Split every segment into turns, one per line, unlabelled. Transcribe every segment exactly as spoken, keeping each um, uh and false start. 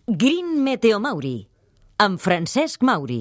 Green Meteo Mauri, amb Francesc Mauri.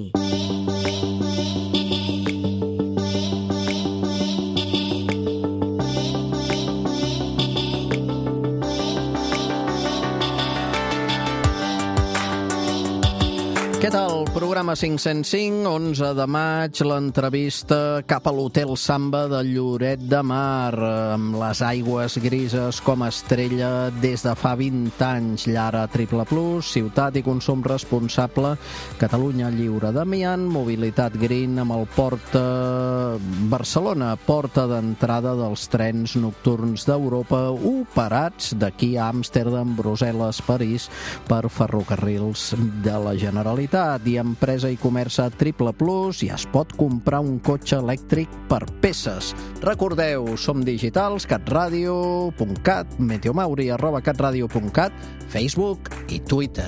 Què tal? Programa cinc-cents cinc, onze de maig, l'entrevista cap a l'Hotel Samba de Lloret de Mar, amb les aigües grises com a estrella des de fa vint anys. Llara Triple Plus, ciutat i consum responsable, Catalunya lliure d'amiant, mobilitat green amb el Porta Barcelona, porta d'entrada dels trens nocturns d'Europa, operats d'aquí a Amsterdam, Brussel·les, París, per ferrocarrils de la Generalitat. I empresa i comerç a Triple Plus i es pot comprar un cotxe elèctric per peces. Recordeu, som digitals, catradio punt cat, meteomauri arroba catradio punt cat, Facebook i Twitter.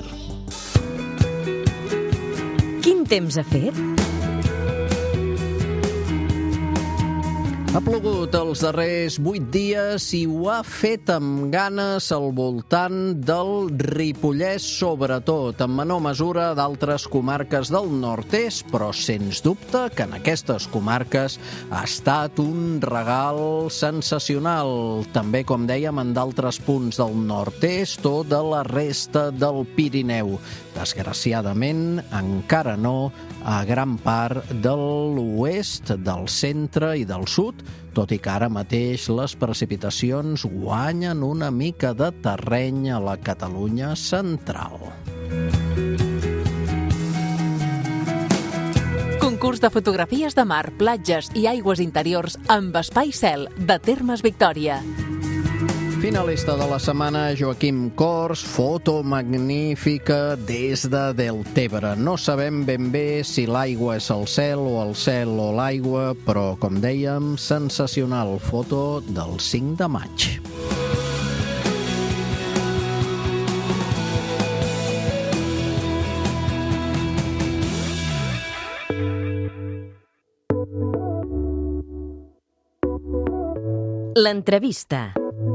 Quin temps ha fet?
Ha plogut els darrers vuit dies i ho ha fet amb ganes al voltant del Ripollès, sobretot, en menor mesura d'altres comarques del nord-est, però sens dubte que en aquestes comarques ha estat un regal sensacional. També, com dèiem, en d'altres punts del nord-est o de la resta del Pirineu. Desgraciadament, encara no a gran part de l'oest, del centre i del sud, tot i que ara mateix les precipitacions guanyen una mica de terreny a la Catalunya central.
Concurs de fotografies de mar, platges i aigües interiors amb Espai Cel de Termes Victòria.
Finalista de la setmana, Joaquim Cors, foto magnífica des de Deltebre. No sabem ben bé si l'aigua és el cel o el cel o l'aigua, però, com dèiem, sensacional foto del cinc de maig.
L'entrevista.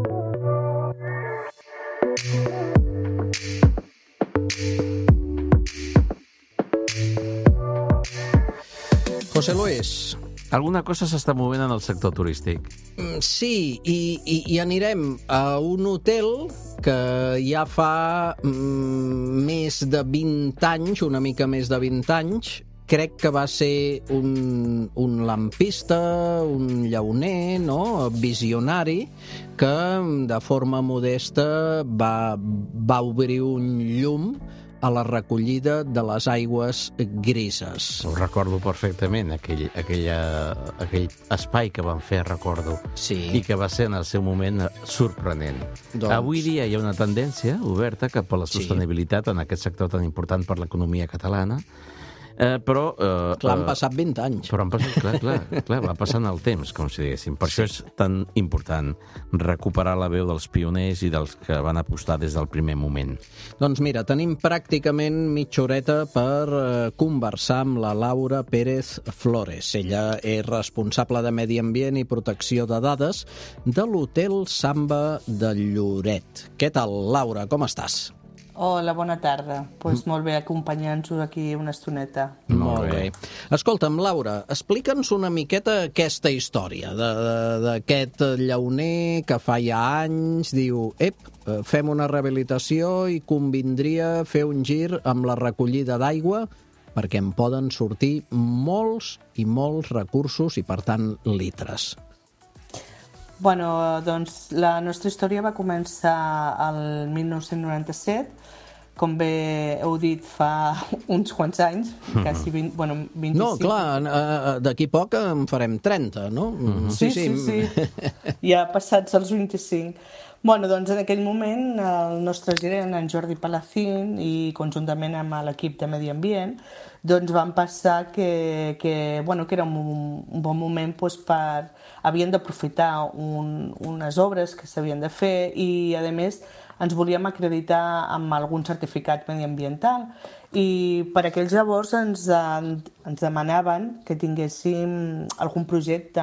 José Luis.
Alguna cosa s'està movent en el sector turístic.
Sí, i, i, i anirem a un hotel que ja fa mm, més de vint anys, una mica més de vint anys, crec que va ser un, un lampista, un llauner, no? Visionari, que de forma modesta va, va obrir un llum a la recollida de les aigües grises.
Ho recordo perfectament, aquell, aquella, aquell espai que van fer, recordo,
sí.
I que va ser en el seu moment sorprenent. Doncs... Avui dia hi ha una tendència oberta cap a la sostenibilitat sí. en aquest sector tan important per l'economia catalana, Eh, però... Eh,
clar, han passat vint anys.
Però han passat, clar, clar, clar, va passant el temps, com si diguéssim. Per sí. això és tan important recuperar la veu dels pioners i dels que van apostar des del primer moment.
Doncs mira, tenim pràcticament mitja horeta per eh, conversar amb la Laura Pérez Flores. Ella és responsable de Medi Ambient i Protecció de Dades de l'Hotel Samba de Lloret. Què tal, Laura? Com estàs?
Hola, bona tarda. Doncs pues molt bé, acompanyant-nos aquí una estoneta.
Molt bé. Escolta'm, Laura, explica'ns una miqueta aquesta història d'aquest llauner que fa ja anys diu, ep, fem una rehabilitació i convindria fer un gir amb la recollida d'aigua perquè en poden sortir molts i molts recursos i, per tant, litres.
Bueno, doncs la nostra història va començar al mil nou-cents noranta-set, com bé heu dit, fa uns quants anys, mm-hmm. quasi vint, bueno, vint-i-cinc.
No, clar, d'aquí poc en farem trenta, no?
Mm-hmm. Sí, sí, sí, sí. Ja passats els vint-i-cinc. Bueno, doncs en aquell moment el nostre gerent, en Jordi Palacín, i conjuntament amb l'equip de Medi Ambient, doncs van passar que, que, bueno, que era un, un bon moment doncs, per... havien d'aprofitar un, unes obres que s'havien de fer i, a més, ens volíem acreditar amb algun certificat mediambiental i per aquells llavors ens, ens demanaven que tinguéssim algun projecte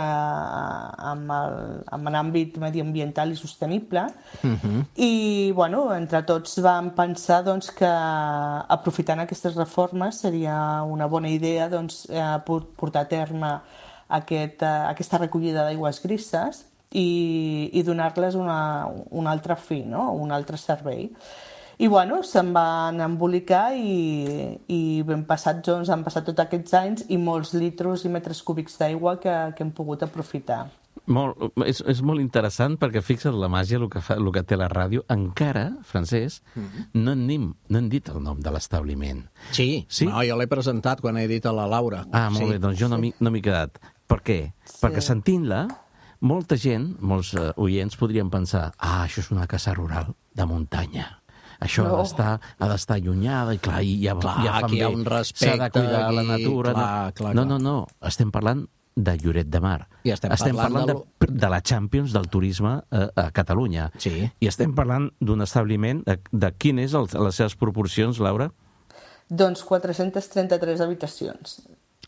amb, el, amb l'àmbit mediambiental i sostenible uh-huh. i bueno, entre tots vam pensar doncs, que aprofitant aquestes reformes seria una bona idea doncs, portar a terme aquest, aquesta recollida d'aigües grises i, i donar-les una, un altre fi, no? Un altre servei. I bueno, se'n van embolicar i, i ben passats, doncs, han passat tots aquests anys i molts litros i metres cúbics d'aigua que, que hem pogut aprofitar.
Molt, és, és molt interessant perquè fixa't la màgia, el que, fa, el que té la ràdio. Encara, Francesc, mm-hmm. no, hem, no hem dit el nom de l'establiment.
Sí, sí? No, jo l'he presentat quan he dit a la Laura.
Ah, molt sí. bé, doncs jo no m'hi no m'hi he quedat. Per què? Sí. Perquè sentint-la, molta gent, molts uh, oients podrien pensar ah, això és una casa rural de muntanya. Això no. ha d'estar ha d'estar allunyada i clar, i ja,
clar,
ja fan bé.
Hi ha un respecte.
S'ha de cuidar
aquí,
la natura.
Clar,
no.
clar,
no,
clar.
no, no. Estem parlant de Lloret de Mar.
I estem,
estem parlant, parlant de, de la Champions del turisme a, a Catalunya.
Sí.
I estem parlant d'un establiment de, de quin és el, les seves proporcions, Laura?
Doncs quatre-centes trenta-tres habitacions.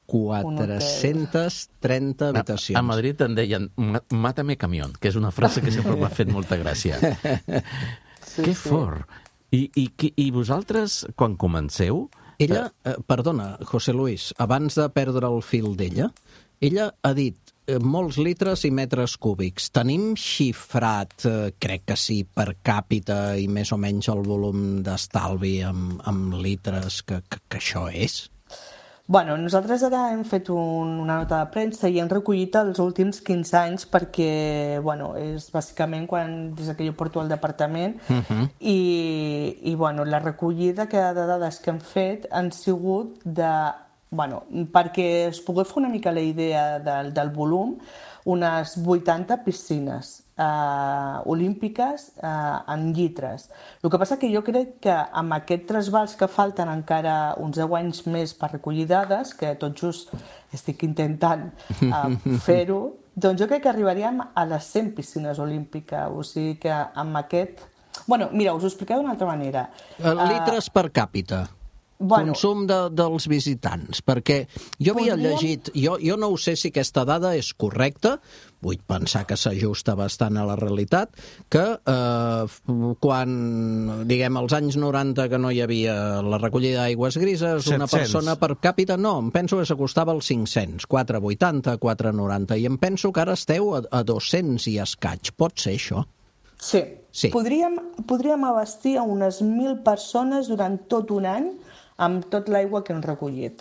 quatre-centes trenta habitacions.
A, a Madrid en deien mátame camión, que és una frase que sempre m'ha fet molta gràcia. Sí, que sí. fort! I, i, I vosaltres, quan comenceu...
Ella, eh, perdona, José Luis, abans de perdre el fil d'ella, ella ha dit eh, molts litres i metres cúbics. Tenim xifrat, eh, crec que sí, per càpita i més o menys el volum d'estalvi amb, amb litres que, que, que això és?
Bueno, nosaltres ara hem fet un, una nota de premsa i hem recollit els últims quinze anys perquè, bueno, és bàsicament quan, des que jo porto al departament uh-huh. i, i, bueno, la recollida que de dades que hem fet han sigut de, bueno, perquè es pogués fer una mica la idea del, del volum, unes vuitanta piscines eh, olímpiques eh, en llitres. El que passa que jo crec que amb aquests trasbals que falten encara uns deu anys més per recollir dades, que tot just estic intentant eh, fer-ho, doncs jo crec que arribaríem a les cent piscines olímpiques. O sigui que amb aquest... Bueno, mira, us ho expliqueu d'una altra manera.
Litres uh, per càpita. Bueno, consum de, dels visitants, perquè jo havia podríem... llegit, jo, jo no ho sé si aquesta dada és correcta, vull pensar que s'ajusta bastant a la realitat, que eh, quan, diguem, als anys noranta que no hi havia la recollida d'aigües grises, una
set-cents
persona per càpita, no, em penso que s'acostava als cinc-cents, quatre coma vuitanta, quatre coma noranta, i em penso que ara esteu a, a dos-cents i escaig. Pot ser això?
Sí.
sí.
Podríem, podríem abastir a unes mil persones durant tot un any amb tot l'aigua que hem recollit.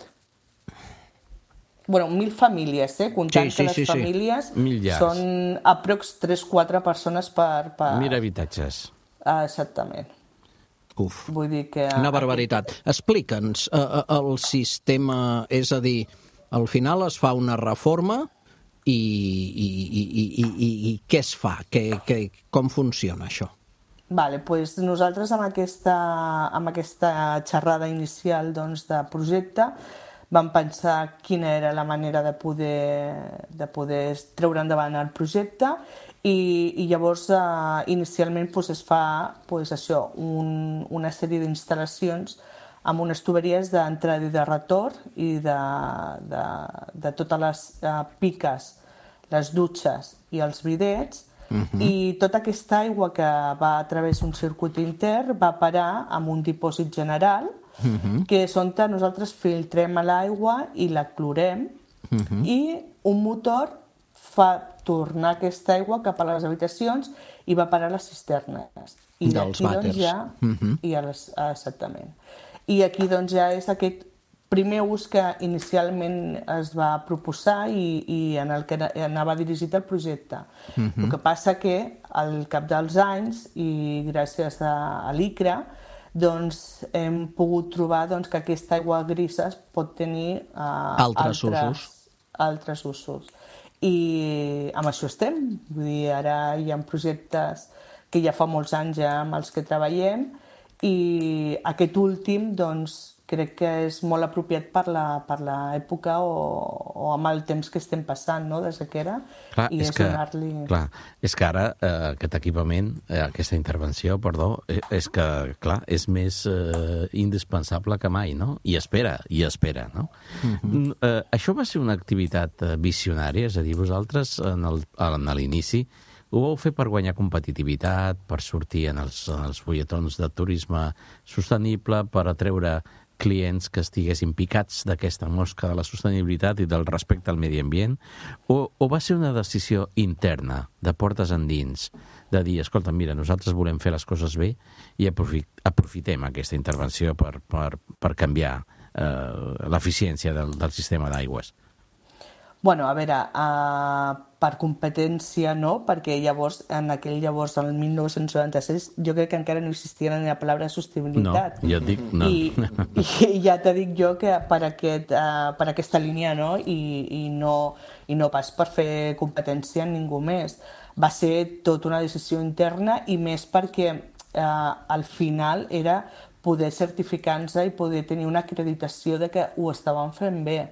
Bueno, mil famílies, eh? Comptant sí, sí, que les sí, famílies
sí.
són aprox tres quatre persones per... per...
Mil habitatges.
Ah, exactament.
Uf,
vull dir que...
una barbaritat. Explica'ns uh, el sistema, és a dir, al final es fa una reforma i, i, i, i, i, i què es fa? Que, que, com funciona això?
Vale, pues nosaltres amb aquesta, amb aquesta xerrada inicial doncs, de projecte vam pensar quina era la manera de poder, de poder treure endavant el projecte i, i llavors eh, inicialment pues, es fa pues, això, un, una sèrie d'instal·lacions amb unes tuberies d'entrada i de retorn i de, de, de totes les eh, piques, les dutxes i els bidets. Uh-huh. I tota aquesta aigua que va a través d'un circuit intern va parar amb un dipòsit general, uh-huh. que és on nosaltres filtrem l'aigua i la clorem, uh-huh. i un motor fa tornar aquesta aigua cap a les habitacions i va parar a les cisternes. I
dels vàters.
Doncs, ja, uh-huh. i a les, exactament. I aquí doncs, ja és aquest primer ús que inicialment es va proposar i, i en el que anava dirigit el projecte. Uh-huh. El que passa que al cap dels anys i gràcies a, a l'I C R A doncs, hem pogut trobar doncs, que aquesta aigua grisa pot tenir uh,
altres, altres usos.
Altres usos. I amb això estem. Vull dir, ara hi ha projectes que ja fa molts anys ja amb els que treballem i aquest últim doncs, crec que és molt apropiat per l'època o, o amb el temps que estem passant, no?, de sequera.
Clar,
i
és,
és
que,
donar-li...
clar, és que ara eh, aquest equipament, eh, aquesta intervenció, perdó, eh, és que, clar, és més eh, indispensable que mai, no? I espera, i espera, no? Uh-huh. eh, això va ser una activitat eh, visionària, és a dir, vosaltres en el- en l'inici ho vau fer per guanyar competitivitat, per sortir en els, en els fulletons de turisme sostenible, per atreure clients que estiguessin picats d'aquesta mosca de la sostenibilitat i del respecte al medi ambient, o, o va ser una decisió interna, de portes endins, de dir, escolta, mira, nosaltres volem fer les coses bé i aprofi aprofitem aquesta intervenció per, per, per canviar eh, l'eficiència del, del sistema d'aigües?
Bueno, a veure, uh, per competència no, perquè llavors, en aquell llavors, el mil nou-cents noranta-sis, jo crec que encara no existia ni la paraula sostenibilitat.
No, ja et dic, no.
I, i ja te dic jo que per, aquest, uh, per aquesta línia no, i, i no, i no pas per fer competència en ningú més. Va ser tota una decisió interna i més perquè uh, al final era poder certificar-nos i poder tenir una acreditació de que ho estàvem fent bé.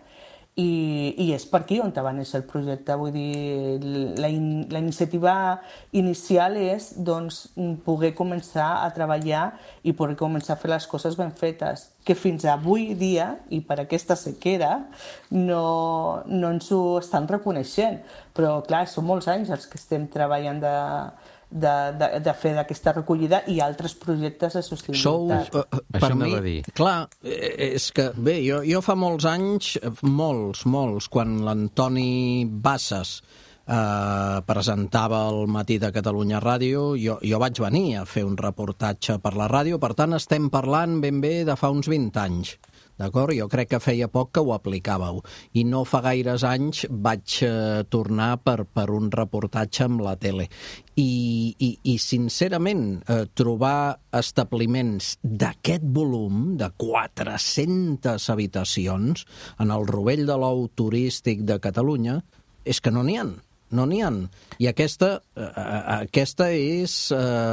I, i és per aquí on va néixer el projecte. Vull dir, la, in, la iniciativa inicial és doncs, poder començar a treballar i poder començar a fer les coses ben fetes, que fins avui dia, i per aquesta sequera, no, no ens ho estan reconeixent. Però, clar, són molts anys els que estem treballant de, de, de, de fer d'aquesta recollida i altres projectes de
Sou,
sostenibilitat.
uh, per
Això
mi,
anava a dir.
clar, eh, és que, bé, jo, jo fa molts anys, molts, molts, quan l'Antoni Bassas eh, presentava el Matí de Catalunya Ràdio, jo, jo vaig venir a fer un reportatge per la ràdio, per tant estem parlant ben bé de fa uns vint anys. D'acord? Jo crec que feia poc que ho aplicàveu. I no fa gaires anys vaig eh, tornar per, per un reportatge amb la tele. I, i, i sincerament, eh, trobar establiments d'aquest volum, de quatre-centes habitacions, en el rovell de l'ou turístic de Catalunya, és que no n'hi ha. No n'hi ha. I aquesta, eh, aquesta és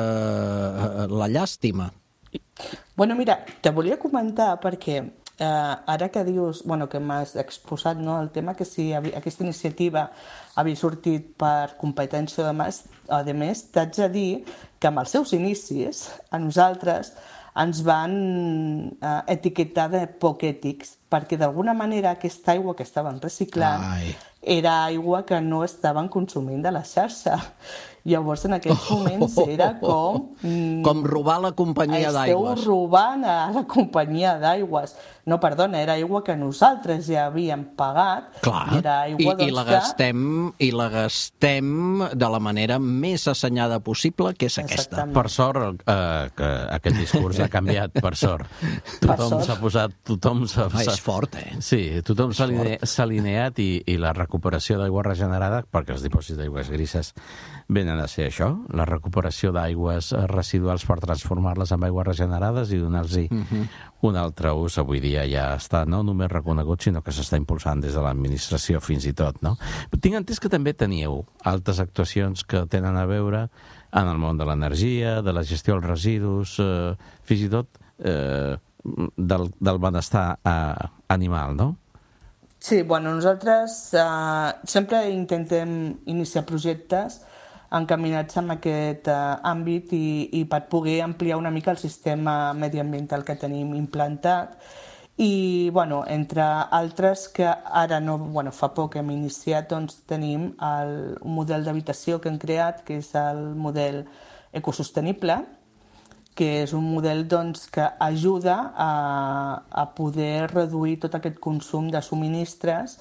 eh, la llàstima.
Bueno, mira, te volia comentar perquè eh, ara que dius, bueno, que m'has exposat no, el tema que si havia, aquesta iniciativa havia sortit per competència de més, a més, t'haig de dir que amb els seus inicis a nosaltres ens van eh, etiquetar de poc ètics, perquè d'alguna manera aquesta aigua que estaven reciclant
Ai.
era aigua que no estaven consumint de la xarxa. Llavors, en aquells moments era com... Mm,
Com robar la companyia d'aigües.
Esteu robant a la companyia d'aigües. No, perdona, era aigua que nosaltres ja havíem pagat.
Clar,
era aigua,
I, i, la
doncs,
gastem, i la gastem de la manera més assenyada possible, que és aquesta.
Exactament.
Per sort, eh, que aquest discurs ha canviat, per sort. Tothom
sort.
s'ha posat... Tothom s'ha...
Ah, és
s'ha-
fort, eh?
Sí, tothom s'ha aline- s'ha alineat i, i la recuperació d'aigua regenerada, perquè els dipòsits d'aigües grises venen a ser això, la recuperació d'aigües residuals per transformar-les en aigües regenerades i donar-los uh-huh. un altre ús. Avui dia ja està no només reconegut, sinó que s'està impulsant des de l'administració fins i tot, no? Tinc entès que també teníeu altres actuacions que tenen a veure en el món de l'energia, de la gestió dels residus, eh, fins i tot eh, del, del benestar eh, animal, no?
Sí, bueno, nosaltres eh, sempre intentem iniciar projectes encaminats en aquest eh, àmbit i, i per poder ampliar una mica el sistema mediambiental que tenim implantat. I, bueno, entre altres que ara no, bueno, fa poc hem iniciat, doncs tenim el, un model d'habitació que hem creat, que és el model ecosostenible, que és un model doncs, que ajuda a, a poder reduir tot aquest consum de subministres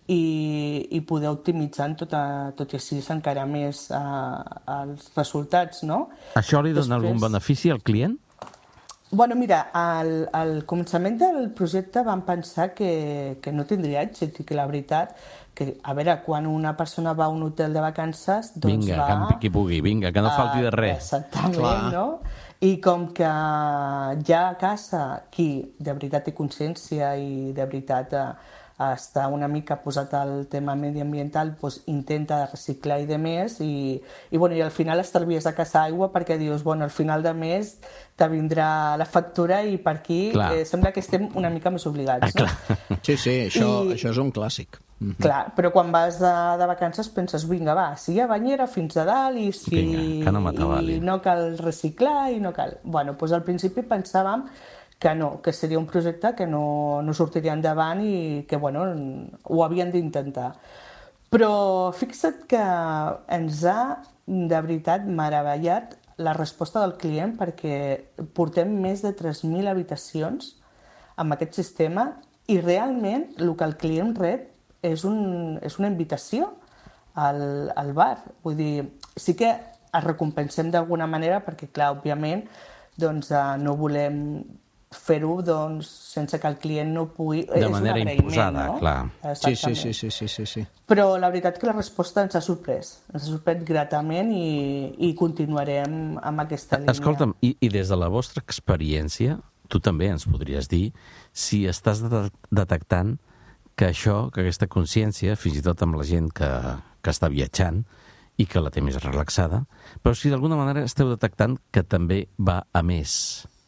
i, i poder optimitzar tot, a, tot i així encara més a, els resultats, no?
Això li dona
Després...
algun benefici al client?
Bueno, mira, al, al començament del projecte vam pensar que, que no tindria èxit i que la veritat, que a veure, quan una persona va a un hotel de vacances, doncs
Vinga,
va...
campi qui pugui, vinga, que no falti de res.
Exactament,
Clar.
no? I com que ja a casa qui de veritat té consciència i de veritat eh, està una mica posat al tema mediambiental, doncs intenta reciclar i de més, i, i, bueno, i al final estalvies a casa aigua perquè dius, bueno, al final de mes te vindrà la factura i per aquí eh, sembla que estem una mica més obligats.
Ah, no? Sí, sí, això, I, això és un clàssic. Mm-hmm.
Clar, però quan vas de, de vacances penses, vinga, va, si hi ha banyera fins a dalt i si
vinga, no,
i no cal reciclar i no cal... Bueno, doncs al principi pensàvem que no, que seria un projecte que no, no sortiria endavant i que, bueno, ho havien d'intentar. Però fixa't que ens ha, de veritat, meravellat la resposta del client, perquè portem més de tres mil habitacions amb aquest sistema i realment el que el client rep és, un, és una invitació al, al bar. Vull dir, sí que es recompensem d'alguna manera perquè, clar, òbviament, doncs, no volem fer-ho doncs, sense que el client no pugui...
De manera imposada, no? Clar.
Sí, sí, sí, sí, sí, sí, sí.
Però la veritat que la resposta ens ha sorprès. Ens ha sorprès gratament i, i continuarem amb aquesta línia.
Escolta'm, i, i des de la vostra experiència, tu també ens podries dir si estàs de detectant que això, que aquesta consciència, fins i tot amb la gent que, que està viatjant i que la té més relaxada, però si d'alguna manera esteu detectant que també va a més.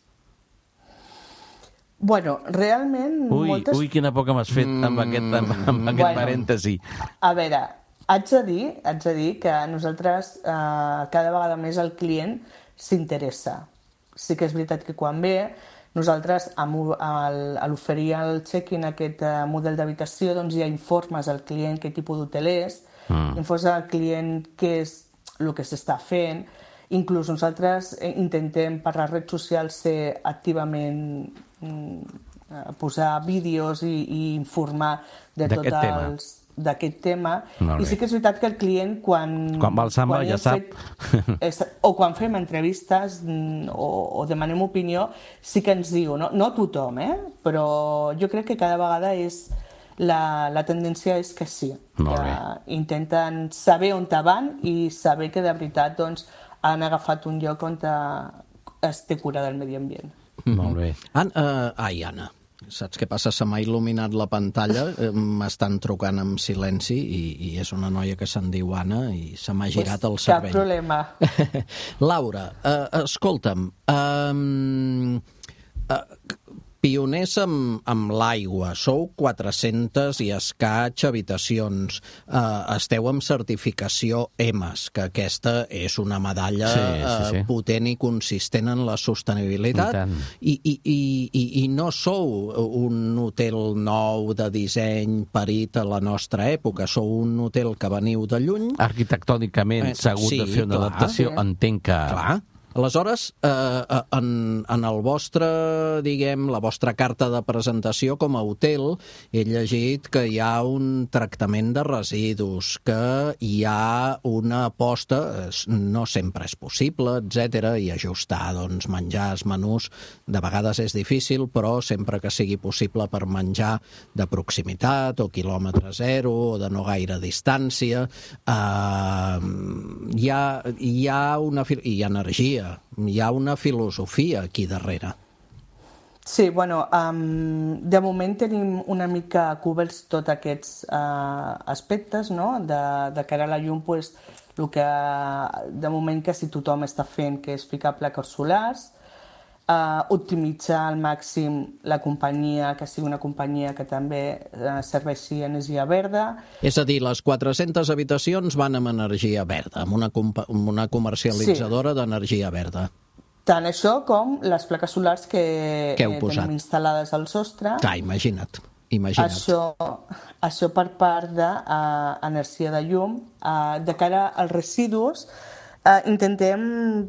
Bueno, realment...
Ui,
moltes...
ui quina poca m'has fet amb mm. aquest, amb, amb aquest bueno, parèntesi.
A veure, haig de dir, haig de dir que nosaltres eh, cada vegada més el client s'interessa. Sí que és veritat que quan ve, nosaltres amb, al, a l'oferir el check-in aquest eh, model d'habitació, doncs hi ha informes al client què tipus d'hotel és, mm. informes al client què és el que s'està fent. Inclús nosaltres intentem per les redes socials ser activament posar vídeos i, i informar de tot els d'aquest tema. I sí que és veritat que el client quan...
Quan va al samba ja sap.
Fet, o quan fem entrevistes o, o demanem opinió, sí que ens diu, no, no tothom, eh? Però jo crec que cada vegada és... La, la tendència és que sí, que intenten saber on van i saber que de veritat doncs, han agafat un lloc on es té cura del medi ambient.
Molt bé.
An, uh, ai, Anna, saps què passa? Se m'ha il·luminat la pantalla, m'estan trucant amb silenci i, i és una noia que se'n diu Anna i se m'ha girat pues el cervell.
Cap problema.
Laura, uh, escolta'm, um, uh, pioners amb, amb l'aigua, sou quatre-centes i escaig habitacions, uh, esteu amb certificació E M A S, que aquesta és una medalla sí, sí, sí. Uh, potent i consistent en la sostenibilitat, I, i, i, i, i no sou un hotel nou de disseny parit a la nostra època, sou un hotel que veniu de lluny.
Arquitectònicament s'ha hagut sí, de fer una clar, adaptació, sí. entenc que...
Clar. Aleshores, eh, en, en el vostre, diguem, la vostra carta de presentació com a hotel, he llegit que hi ha un tractament de residus, que hi ha una aposta, no sempre és possible, etcètera, i ajustar doncs, menjars, menús, de vegades és difícil, però sempre que sigui possible per menjar de proximitat o quilòmetre zero o de no gaire distància, eh, hi ha, hi ha una... hi ha energia, hi ha una filosofia aquí darrere.
Sí, bueno, um, de moment tenim una mica coberts tots aquests uh, aspectes, no? De, de cara a la llum, pues, el que de moment quasi tothom està fent, que és ficar plaques solars, uh, optimitzar al màxim la companyia, que sigui una companyia que també uh, serveixi energia verda.
És a dir, les quatre-centes habitacions van amb energia verda, amb una, amb una comercialitzadora sí. d'energia verda.
Tant això com les plaques solars que, que eh, tenim instal·lades al sostre.
Clar, imagina't. imagina't.
Això, això per part d'energia uh, de llum. Uh, de cara als residus, Uh, intentem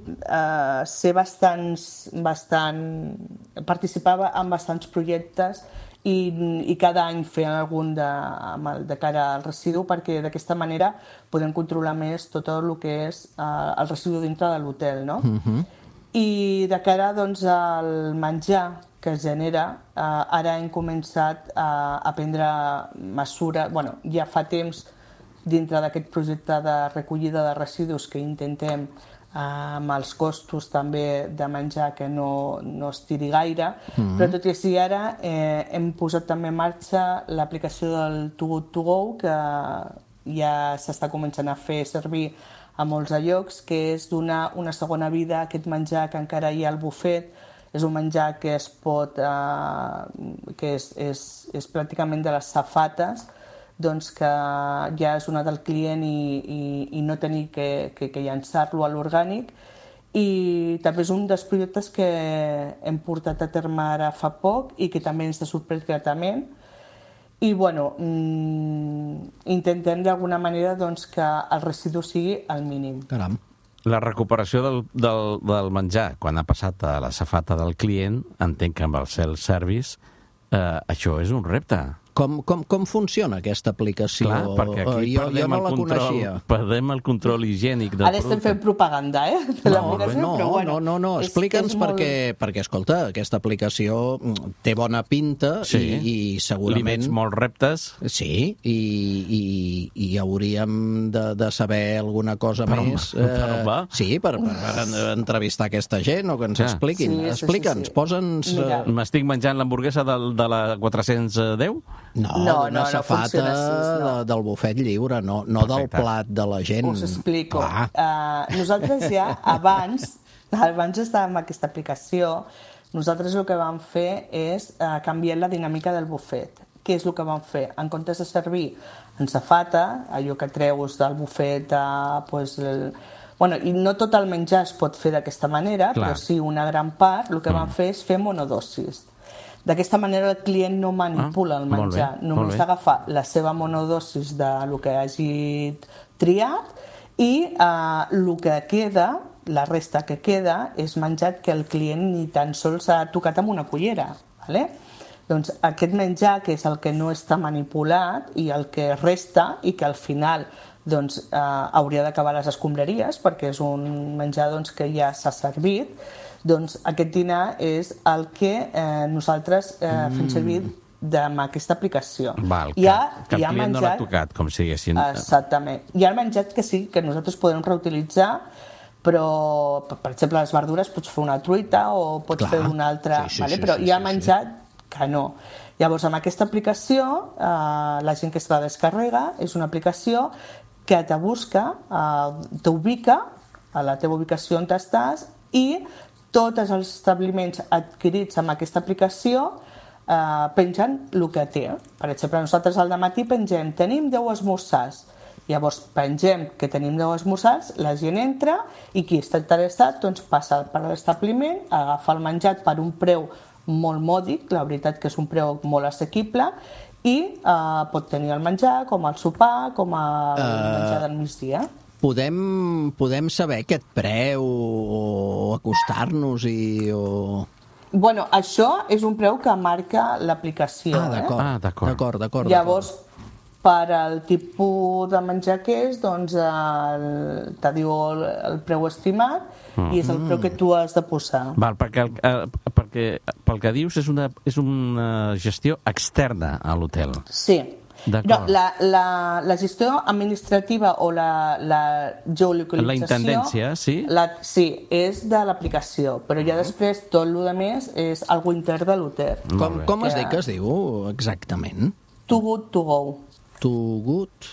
uh, ser bastants, bastant, participar en bastants projectes i, i cada any fer algun de, el, de cara al residu, perquè d'aquesta manera podem controlar més tot el que és uh, el residu dintre de l'hotel, no? Uh-huh. I de cara doncs, al menjar que es genera, uh, ara hem començat uh, a prendre mesures, bueno, ja fa temps dintre d'aquest projecte de recollida de residus que intentem amb els costos també de menjar que no, no es tiri gaire, mm-hmm. però tot i així ara eh, hem posat també en marxa l'aplicació del Too Good To Go, que ja s'està començant a fer servir a molts llocs, que és donar una segona vida a aquest menjar que encara hi ha al bufet. És un menjar que es pot, eh, que és, és, és pràcticament de les safates, doncs que ja és donat al client i, i, i no tenir que, que, que llançar-lo a l'orgànic. I també és un dels projectes que hem portat a terme ara fa poc i que també ens ha sorprès gratament. I bueno, mmm, intentem d'alguna manera doncs, que el residu sigui el mínim.
Caram.
La recuperació del, del, del menjar, quan ha passat a la safata del client, entenc que amb el self-service, eh, això és un repte.
Com, com, com funciona aquesta aplicació?
Clar, perquè aquí
jo,
perdem,
jo no
el
la
control,
coneixia.
perdem el control higiènic del
Ara estem
producte.
fent propaganda, eh? De
No, no,
però, bueno,
no, no, no.
és-
explica'ns
és
perquè,
molt-
perquè, escolta, aquesta aplicació té bona pinta
Sí.
i, i
Li
segurament...
veig molts reptes.
Sí, i, i, i hauríem de, de saber alguna cosa
Per on
més.
va? Per on va?
Sí, per, per entrevistar aquesta gent o que ens
Ja.
expliquin.
Sí, sí, sí,
Explica'ns,
sí.
posa'ns...
Mira.
eh,
M'estic menjant l'hamburguesa de, de la quatre-cents deu?
No,
No,
d'una
no, no
safata
funciona així, no.
de, del bufet lliure, no, no del
Perfecte.
plat de la gent.
Us explico.
Clar.
Uh, nosaltres ja, abans, abans d'estar amb aquesta aplicació, nosaltres el que vam fer és uh, canviar la dinàmica del bufet. Què és el que vam fer? En comptes de servir en safata, allò que treus del bufet, uh, pues, el... bueno, i no tot el menjar es pot fer d'aquesta manera,
Clar.
però sí una gran part, el que
Mm.
vam fer és fer monodosis. D'aquesta manera el client no manipula
Ah,
el
molt
menjar,
bé,
només
molt bé.
agafa la seva monodosis de lo que hagi triat i eh, el que queda, la resta que queda, és menjat que el client ni tan sols ha tocat amb una cullera. ¿Vale? Doncs aquest menjar, que és el que no està manipulat i el que resta i que al final doncs, eh, hauria d'acabar a les escombraries perquè és un menjar doncs, que ja s'ha servit, doncs aquest dinar és el que eh, nosaltres eh, fem servir amb aquesta aplicació.
Val, que,
Hi ha,
que el
hi ha
client no l'ha
menjat,
tocat, com si haguessin...
exactament. Hi ha menjat que sí, que nosaltres podem reutilitzar, però, per per exemple, les verdures pots fer una truita o pots
Clar.
fer una altra...
Sí, sí,
vale?
sí,
Però
sí,
hi ha
sí,
menjat que no. Llavors, amb aquesta aplicació, eh, la gent que se la descarrega, és una aplicació que te busca, eh, t'ubica a la teva ubicació on estàs i tots els establiments adquirits amb aquesta aplicació eh, pengen el que té. Per exemple, nosaltres al dematí pengem, tenim deu esmorzars. Llavors pengem que tenim deu esmorzars, la gent entra i qui està interessat doncs, passa per l'establiment, agafa el menjat per un preu molt mòdic, la veritat que és un preu molt assequible, i eh, pot tenir el menjar com el sopar, com el uh... menjar del migdia.
Podem, podem saber aquest preu o acostar-nos i... O...
Bueno, això és un preu que marca l'aplicació.
Ah, d'acord.
Ah, d'acord.
D'acord, d'acord.
Llavors, per al tipus de menjar que és, doncs el, te diu el, el preu estimat mm. i és el preu que tu has de posar.
Val, perquè, el, eh, perquè pel que dius és una, és una gestió externa a l'hotel.
Sí.
D'acord.
No, la, la, la gestió administrativa o la, la geolocalització...
La intendència, sí?
La, sí, és de l'aplicació, però ja després tot el que més és algo intern de l'hotel.
Com,
Molt bé.
com es
Que-
diu que es diu exactament?
Too good to go.
Too good?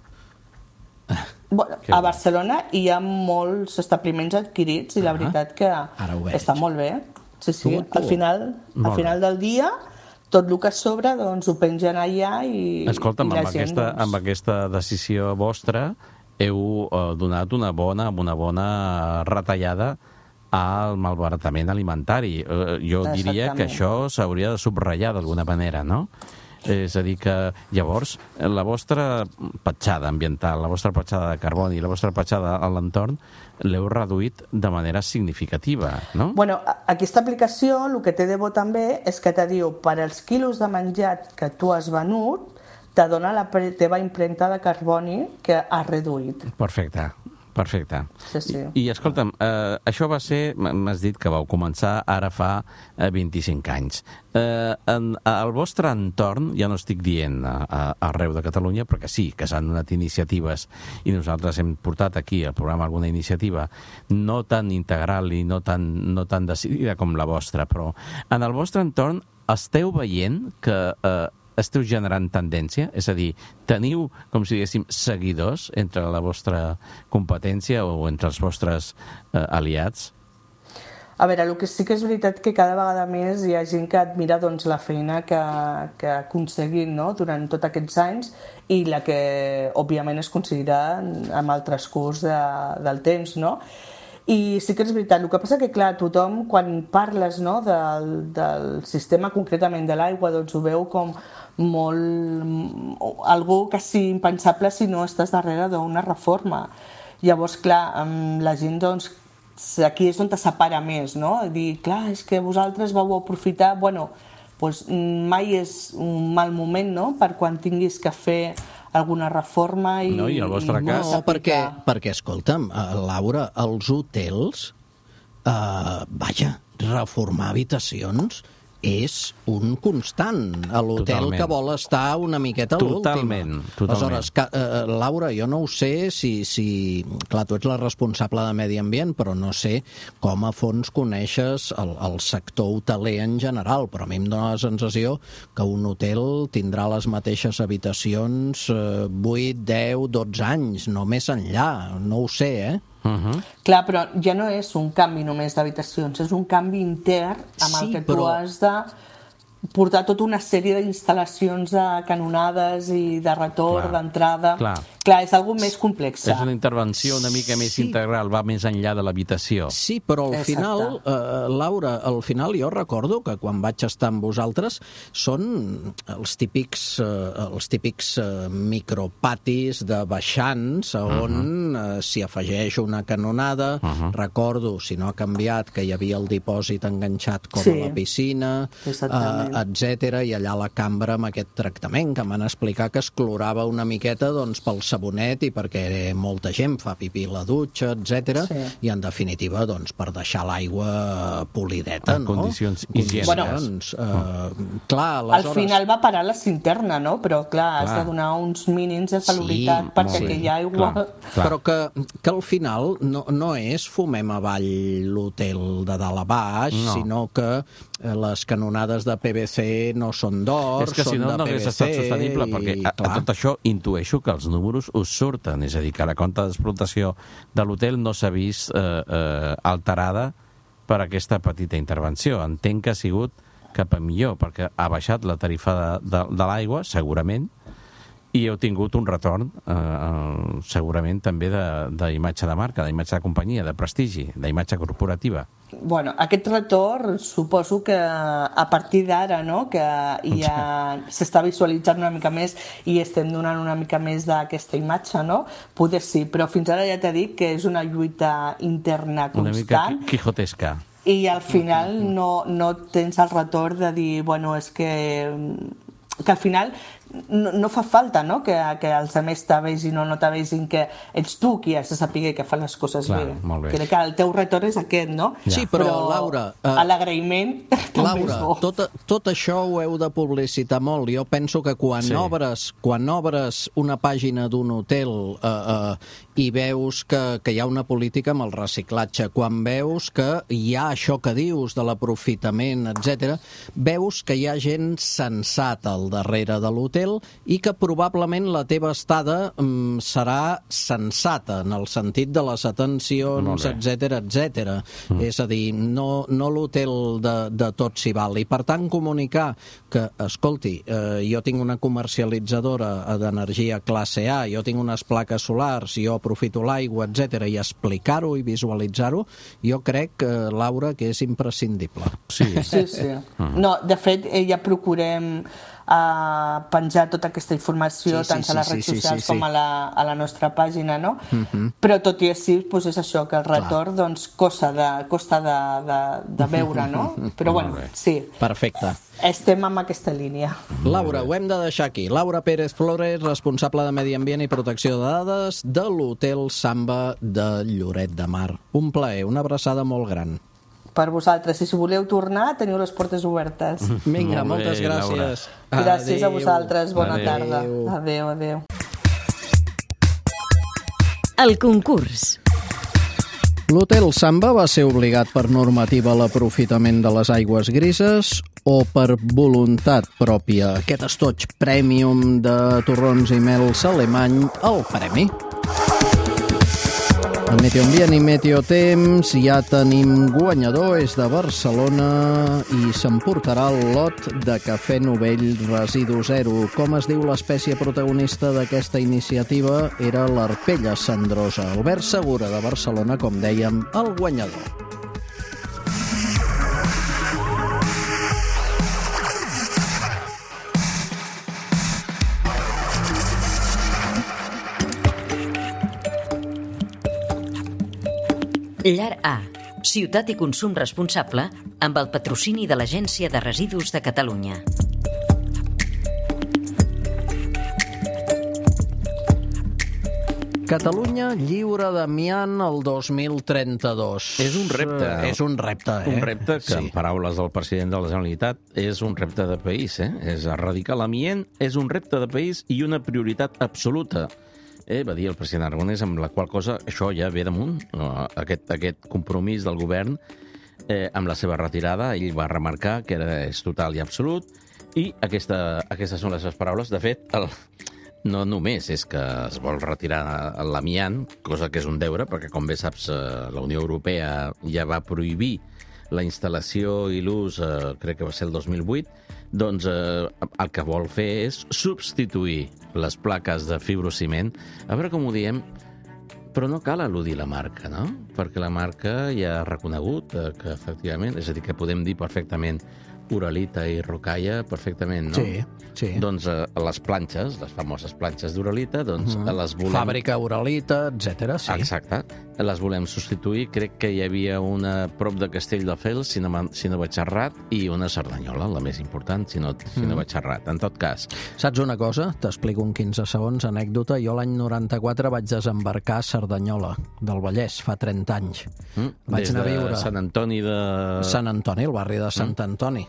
Bueno,
Que
a
bo.
Barcelona hi ha molts establiments adquirits i la
Ah,
veritat que
ara ho veig.
està molt bé. Sí, sí.
Too good to
Al
go.
final,
Molt
al final del dia, tot el que sobra doncs, ho pengen allà i,
Escolta'm,
i la
amb,
gent...
aquesta,
doncs...
amb aquesta decisió vostra heu eh, donat una bona, una bona retallada al malbaratament alimentari. Eh, jo diria que
Exactament.
això s'hauria de subratllar d'alguna manera, no? És a dir, que llavors la vostra petjada ambiental, la vostra petjada de carboni, la vostra petjada a l'entorn l'heu reduït de manera significativa, no?
Bueno, a- aquesta aplicació el que té de bo també és que te diu per als quilos de menjat que tu has venut te dona la pre- teva impremta de carboni que has reduït.
Perfecte, Perfecte.
Sí, sí.
I, i escolta'm, eh, això va ser, m'has dit que vau començar ara fa eh, vint-i-cinc anys. Eh, en, al vostre entorn, ja no estic dient a, a, arreu de Catalunya, perquè sí, que s'han donat iniciatives i nosaltres hem portat aquí al programa alguna iniciativa no tan integral i no tan, no tan decidida com la vostra, però en el vostre entorn esteu veient que eh, esteu generant tendència? És a dir, teniu, com si diguéssim, seguidors entre la vostra competència o entre els vostres eh, aliats?
A veure, el que sí que és veritat que cada vegada més hi ha gent que admira doncs, la feina que, que ha aconseguit, no?, durant tots aquests anys i la que, òbviament, es aconseguirà amb el transcurs de, del temps, no? I sí que és veritat, el que passa que, clar, tothom, quan parles, no, del, del sistema concretament de l'aigua, doncs ho veu com molt... algú quasi impensable si no estàs darrere d'una reforma. Llavors, clar, la gent, doncs, aquí és on te separa més, no? Dir, clar, és que vosaltres vau aprofitar... Bueno, doncs mai és un mal moment, no?, per quan tinguis que fer alguna reforma i...
No, i el vostre
i
cas...
No, perquè, perquè escolta'm, Laura, els hotels, eh, vaja, reformar habitacions és un constant a l'hotel
Totalment.
Que vol estar una miqueta a l'última.
Totalment, totalment.
Aleshores, que, eh, Laura, jo no ho sé si, si... Clar, tu ets la responsable de Medi Ambient, però no sé com a fons coneixes el, el sector hoteler en general, però a mi em dóna la sensació que un hotel tindrà les mateixes habitacions eh, vuit, deu, dotze anys, no més enllà. No ho sé, eh?
Uh-huh. Clar, però ja no és un canvi només d'habitacions, és un canvi intern amb
sí,
el que
però...
tu has de portar tota una sèrie d'instal·lacions de canonades i de retorn, d'entrada.
Clar.
Clar, és algo més complex.
És una intervenció una mica més
Sí.
integral, va més enllà de l'habitació.
Sí, però al
Exacte.
final, eh, Laura, al final jo recordo que quan vaig estar amb vosaltres són els típics, eh, els típics eh, micropatis de baixants on uh-huh. eh, s'hi afegeix una canonada. Uh-huh. Recordo, si no ha canviat, que hi havia el dipòsit enganxat com
Sí.
a la piscina,
Exactament.
eh, etcètera, i allà la cambra amb aquest tractament que em van explicar que es clorava una miqueta doncs, pel sabonet i perquè molta gent fa pipí a la dutxa, etcètera,
Sí.
i en definitiva doncs, per deixar l'aigua polideta,
En
no?
condicions
Condicions,
higièniques.
eh, clar,
Al
aleshores...
final va parar la cinterna, no? Però, clar, has
Clar.
de donar uns mínims de salubritat
Sí,
perquè
molt bé.
hi ha aigua...
Clar. Clar.
Però que, que al final no, no és fumem avall l'hotel de dalt a baix,
No.
sinó que eh, les canonades de P V C no són d'or,
És que si
són
no,
de
no
P V C...
hagués estat sostenible, perquè a, a
clar.
tot això intueixo que els números us surten, és a dir, que la compta d'explotació de l'hotel no s'ha vist eh, eh, alterada per aquesta petita intervenció. Entenc que ha sigut cap a millor, perquè ha baixat la tarifa de, de, de l'aigua, segurament, i heu tingut un retorn, eh, segurament també d'imatge de, de marca, d'imatge de companyia, de prestigi, d'imatge corporativa.
Bueno, aquest retorn suposo que a partir d'ara, no?, que ja s'està visualitzant una mica més i estem donant una mica més d'aquesta imatge, no? Poder sí, però fins ara ja t'he dit que és una lluita interna constant.
Una mica quijotesca.
I al final no, no tens el retorn de dir, bueno, és que, que al final no, no fa falta, no?, que, que els altres te vegin o no te vegin, que ets tu qui has de saber que fan les coses
Clar,
bé.
molt bé.
Crec que el teu retorn és aquest, no?
Sí, però, Laura, eh,
l'agraïment també
Laura,
és bo.
tot, tot això ho heu de publicitar molt. Jo penso que quan,
Sí.
obres, quan obres una pàgina d'un hotel eh, eh, i veus que, que hi ha una política amb el reciclatge, quan veus que hi ha això que dius de l'aprofitament, etcètera, veus que hi ha gent sensata al darrere de l'hotel i que probablement la teva estada mm, serà sensata en el sentit de les atencions,
Molt bé.
etcètera, etcètera. Mm. És a dir, no, no l'hotel de, de tot s'hi val. I per tant comunicar que, escolti, eh, jo tinc una comercialitzadora d'energia classe A, jo tinc unes plaques solars, jo aprofito l'aigua, etcètera, i explicar-ho i visualitzar-ho, jo crec, eh, Laura, que és imprescindible.
Sí.
Sí, sí. No, de fet, eh, ja procurem a penjar tota aquesta informació,
Sí, sí,
tant
sí,
a les
sí,
redes
sí,
socials
sí, sí.
com a la, a la nostra pàgina, no?
Mhm.
Però tot i així, doncs és això, que el retorn doncs, costa, de, costa de, de, de veure, no? Però bueno, sí,
Perfecte.
estem amb aquesta línia.
Laura, ho hem de deixar aquí. Laura Pérez Flores, responsable de Medi Ambient i Protecció de Dades de l'Hotel Samba de Lloret de Mar. Un plaer, una abraçada molt gran.
Per vosaltres, i si voleu tornar, teniu les portes obertes.
Vinga,
Molt bé,
moltes gràcies.
Gràcies a
Adéu.
vosaltres, bona
Adéu.
tarda. Adéu, adéu.
El concurs.
L'Hotel Samba va ser obligat per normativa a l'aprofitament de les aigües grises o per voluntat pròpia? Aquest estoig Premium de torrons i mels alemany, el premi. A Meteo Ambient i Meteo Temps ja tenim guanyador, és de Barcelona i s'emportarà el lot de cafè Novell Residu Zero. Com es diu l'espècie protagonista d'aquesta iniciativa? Era l'arpella cendrosa. Albert Segura, de Barcelona, com dèiem, el guanyador.
Llar A. Ciutat i consum responsable amb el patrocini de l'Agència de Residus de Catalunya.
Catalunya lliure d'amiant el dos mil trenta-dos.
És un repte.
Eh, És un repte, eh?
Un repte que,
Sí.
en paraules del president de la Generalitat, és un repte de país. Eh? És erradicar l'amient, és un repte de país i una prioritat absoluta. Eh, va dir el president Aragonès, amb la qual cosa això ja ve damunt, no? aquest, aquest compromís del govern eh, amb la seva retirada. Ell va remarcar que era, és total i absolut, i aquesta, aquestes són les seves paraules. De fet, el, no només és que es vol retirar l'amiant, cosa que és un deure, perquè, com bé saps, eh, la Unió Europea ja va prohibir la instal·lació i l'ús, eh, crec que va ser el dos mil vuit, doncs eh, el que vol fer és substituir les plaques de fibrociment. A veure com ho diem, però no cal al·ludir la marca, no? Perquè la marca ja ha reconegut eh, que, efectivament, és a dir, que podem dir perfectament Uralita i Rocaia perfectament, no?
Sí, sí.
Doncs eh, les planxes, les famoses planxes d'Uralita, doncs
Mhm.
les volem...
Fàbrica Uralita, etcètera. Sí.
Exacte. Les volem substituir. Crec que hi havia una a prop de Castelldefels, si no, m'han- si no vaig errat, i una a Cerdanyola, la més important, si no, si no vaig errat. En tot cas,
Saps una cosa? T'explico un quinze segons, anècdota. Jo l'any noranta-quatre vaig desembarcar a Cerdanyola, del Vallès, fa trenta anys.
mm,
Vaig
des
anar a
de
viure.
Sant Antoni de...
Sant Antoni, el barri de Sant Antoni.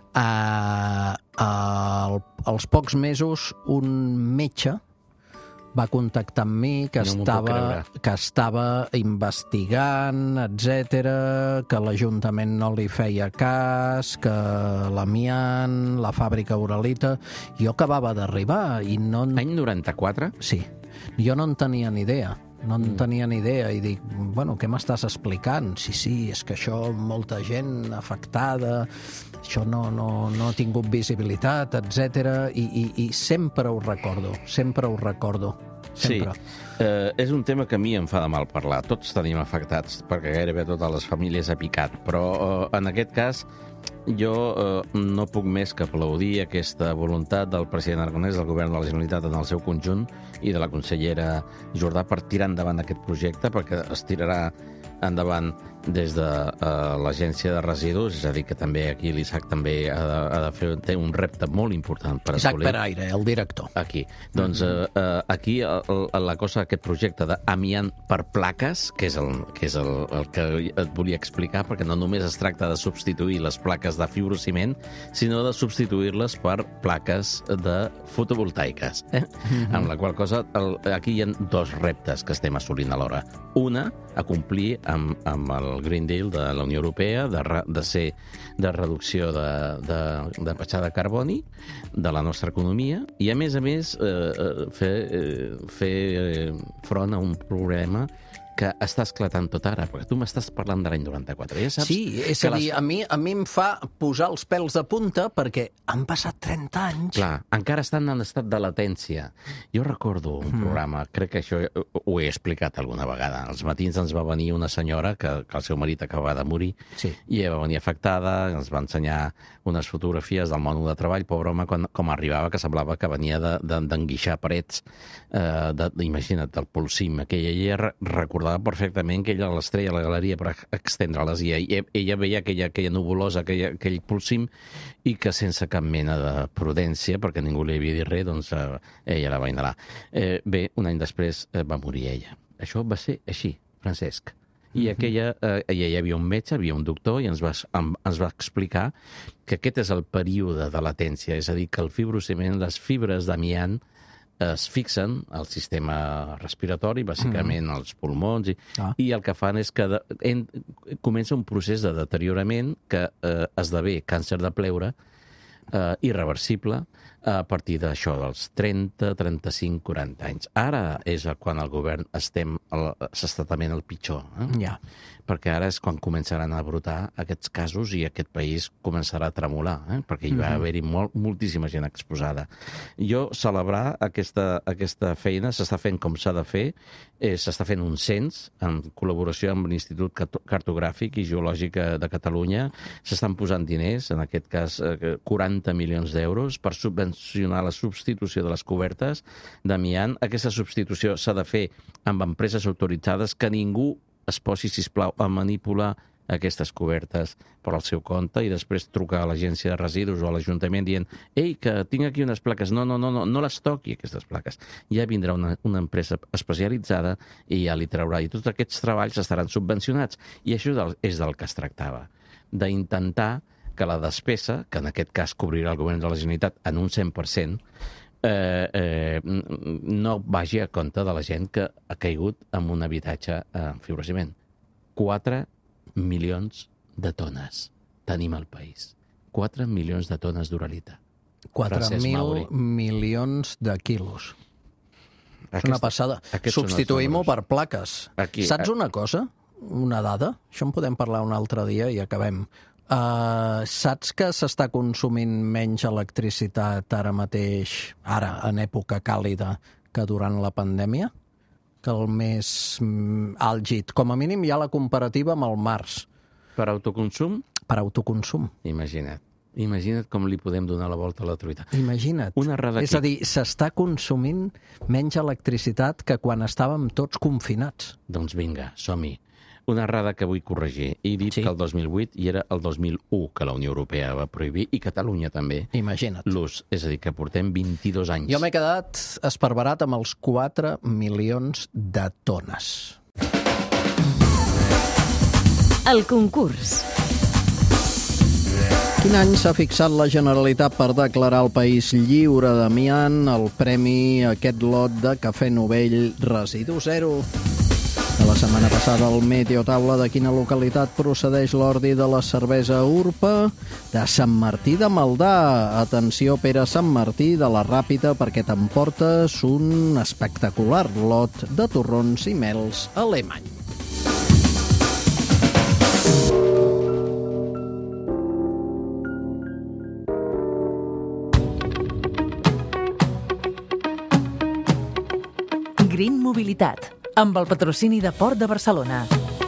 Uh, uh, als pocs mesos, un metge va contactar amb mi que,
No m'ho puc
estava,
creure.
que estava investigant, etcètera, que l'Ajuntament no li feia cas, que l'amiant, la fàbrica Uralita... Jo acabava d'arribar i no... en-
Any noranta-quatre?
Sí, jo no en tenia ni idea. No en tenia ni idea i dic, bueno, què m'estàs explicant? Sí, sí, és que això, molta gent afectada, això no, no, no ha tingut visibilitat, etcètera. I, i, I sempre ho recordo, sempre ho recordo. Sempre.
Sí, eh, és un tema que a mi em fa de mal parlar. Tots tenim afectats, perquè gairebé totes les famílies ha picat, però eh, en aquest cas jo eh, no puc més que aplaudir aquesta voluntat del president Aragonès, del govern de la Generalitat en el seu conjunt i de la consellera Jordà per tirar endavant aquest projecte, perquè es tirarà endavant des de uh, l'Agència de Residus, és a dir, que també aquí l'Isaac també ha de, ha de fer té un repte molt important per
Isaac
assolir.
Peraire, el director.
Aquí. Doncs uh, uh, aquí el, el, la cosa, aquest projecte d'amiant per plaques, que és, el, que és el, el que et volia explicar, perquè no només es tracta de substituir les plaques de fibrociment, sinó de substituir-les per plaques de fotovoltaiques. Eh? Mm-hmm. Amb la qual cosa, el, aquí hi ha dos reptes que estem assolint alhora. Una, a complir amb, amb el Green Deal de la Unió Europea, de, re, de ser de reducció de, de, de petjada de carboni de la nostra economia, i a més a més eh, fer, eh, fer front a un problema que està esclatant tot ara, perquè tu m'estàs parlant de l'any noranta-quatre. Ja saps
sí, és a dir, les... a, mi, a mi em fa posar els pèls de punta perquè han passat trenta anys.
Clar, encara estan en estat de latència. Jo recordo un mm. programa, crec que això ho he explicat alguna vegada. Als matins ens va venir una senyora que, que el seu marit acabava de morir
sí.
i ella va venir afectada, ens va ensenyar unes fotografies del món de treball, pobre home, quan, com arribava, que semblava que venia d'enguixar de, de, parets, eh, de, imagina't, del Polsim, aquella, i ella recordava perfectament que ella a l'estrella, a la galeria, per extendre-les, i ella, ella veia aquella, aquella nubulosa, aquella, aquell Polsim, i que sense cap mena de prudència, perquè ningú li havia dit res, doncs eh, ella la va inhalar. Eh, bé, un any després eh, va morir ella. Això va ser així, Francesc. I aquella, eh, hi havia un metge, havia un doctor, i ens va, ens va explicar que aquest és el període de latència, és a dir, que el fibrociment, les fibres d'amiant, es fixen al sistema respiratori, bàsicament mm. als pulmons, i, ah. i el que fan és que de, en, comença un procés de deteriorament que eh, esdevé càncer de pleure eh, irreversible a partir d'això, dels trenta, trenta-cinc, quaranta anys. Ara és quan el govern estem s'està tement el pitjor. Eh?
Ja.
Perquè ara és quan començaran a brotar aquests casos i aquest país començarà a tremolar, eh? perquè hi va mm-hmm. haver-hi molt, moltíssima gent exposada. Jo celebrar aquesta, aquesta feina, s'està fent com s'ha de fer, eh, s'està fent un cens en col·laboració amb l'Institut Cartogràfic i Geològic de Catalunya, s'estan posant diners, en aquest cas eh, quaranta milions d'euros, per subvencionar la substitució de les cobertes d'amiant. Aquesta substitució s'ha de fer amb empreses autoritzades, que ningú es posi, sisplau, a manipular aquestes cobertes per al seu compte i després trucar a l'agència de residus o a l'Ajuntament dient «Ei, que tinc aquí unes plaques». No, no, no, no, no les toqui, aquestes plaques. Ja vindrà una, una empresa especialitzada i ja li traurà. I tots aquests treballs estaran subvencionats. I això és del que es tractava, d'intentar que la despesa, que en aquest cas cobrirà el govern de la Generalitat en un cent per cent, Eh, eh, no vagi a compte de la gent que ha caigut en un habitatge en fibrociment. quatre milions de tones tenim al país. quatre milions de tones d'uralita.
quatre mil milions de quilos. És una passada. Substituïm-ho per plaques. Aquí, Saps una cosa? Una dada? Això en podem parlar un altre dia i acabem. Uh, saps que s'està consumint menys electricitat ara mateix, ara, en època càlida, que durant la pandèmia? Que el més mm, àlgid. Com a mínim hi ha la comparativa amb el març.
Per autoconsum?
Per autoconsum.
Imagina't. Imagina't com li podem donar la volta a la truita.
Imagina't.
Una errada
És a dir, s'està consumint menys electricitat que quan estàvem tots confinats.
Doncs vinga, som-hi. Una errada que vull corregir. He dit sí. que el dos mil vuit i era el dos mil u que la Unió Europea va prohibir, i Catalunya també.
Imagina't.
L'ús. És a dir, que portem vint-i-dos anys.
Jo m'he quedat esparverat amb els quatre milions de tones.
El concurs.
Quin any s'ha fixat la Generalitat per declarar el país lliure d'amiant el premi a aquest lot de cafè Novell Residu Zero? De la setmana passada al Meteotaula, de quina localitat procedeix l'ordi de la cervesa Urpa? De Sant Martí de Maldà. Atenció, Pere Sant Martí de la Ràpita, perquè t'emportes un espectacular lot de torrons i mels alemany.
Green Mobilitat, amb el patrocini de Port de Barcelona.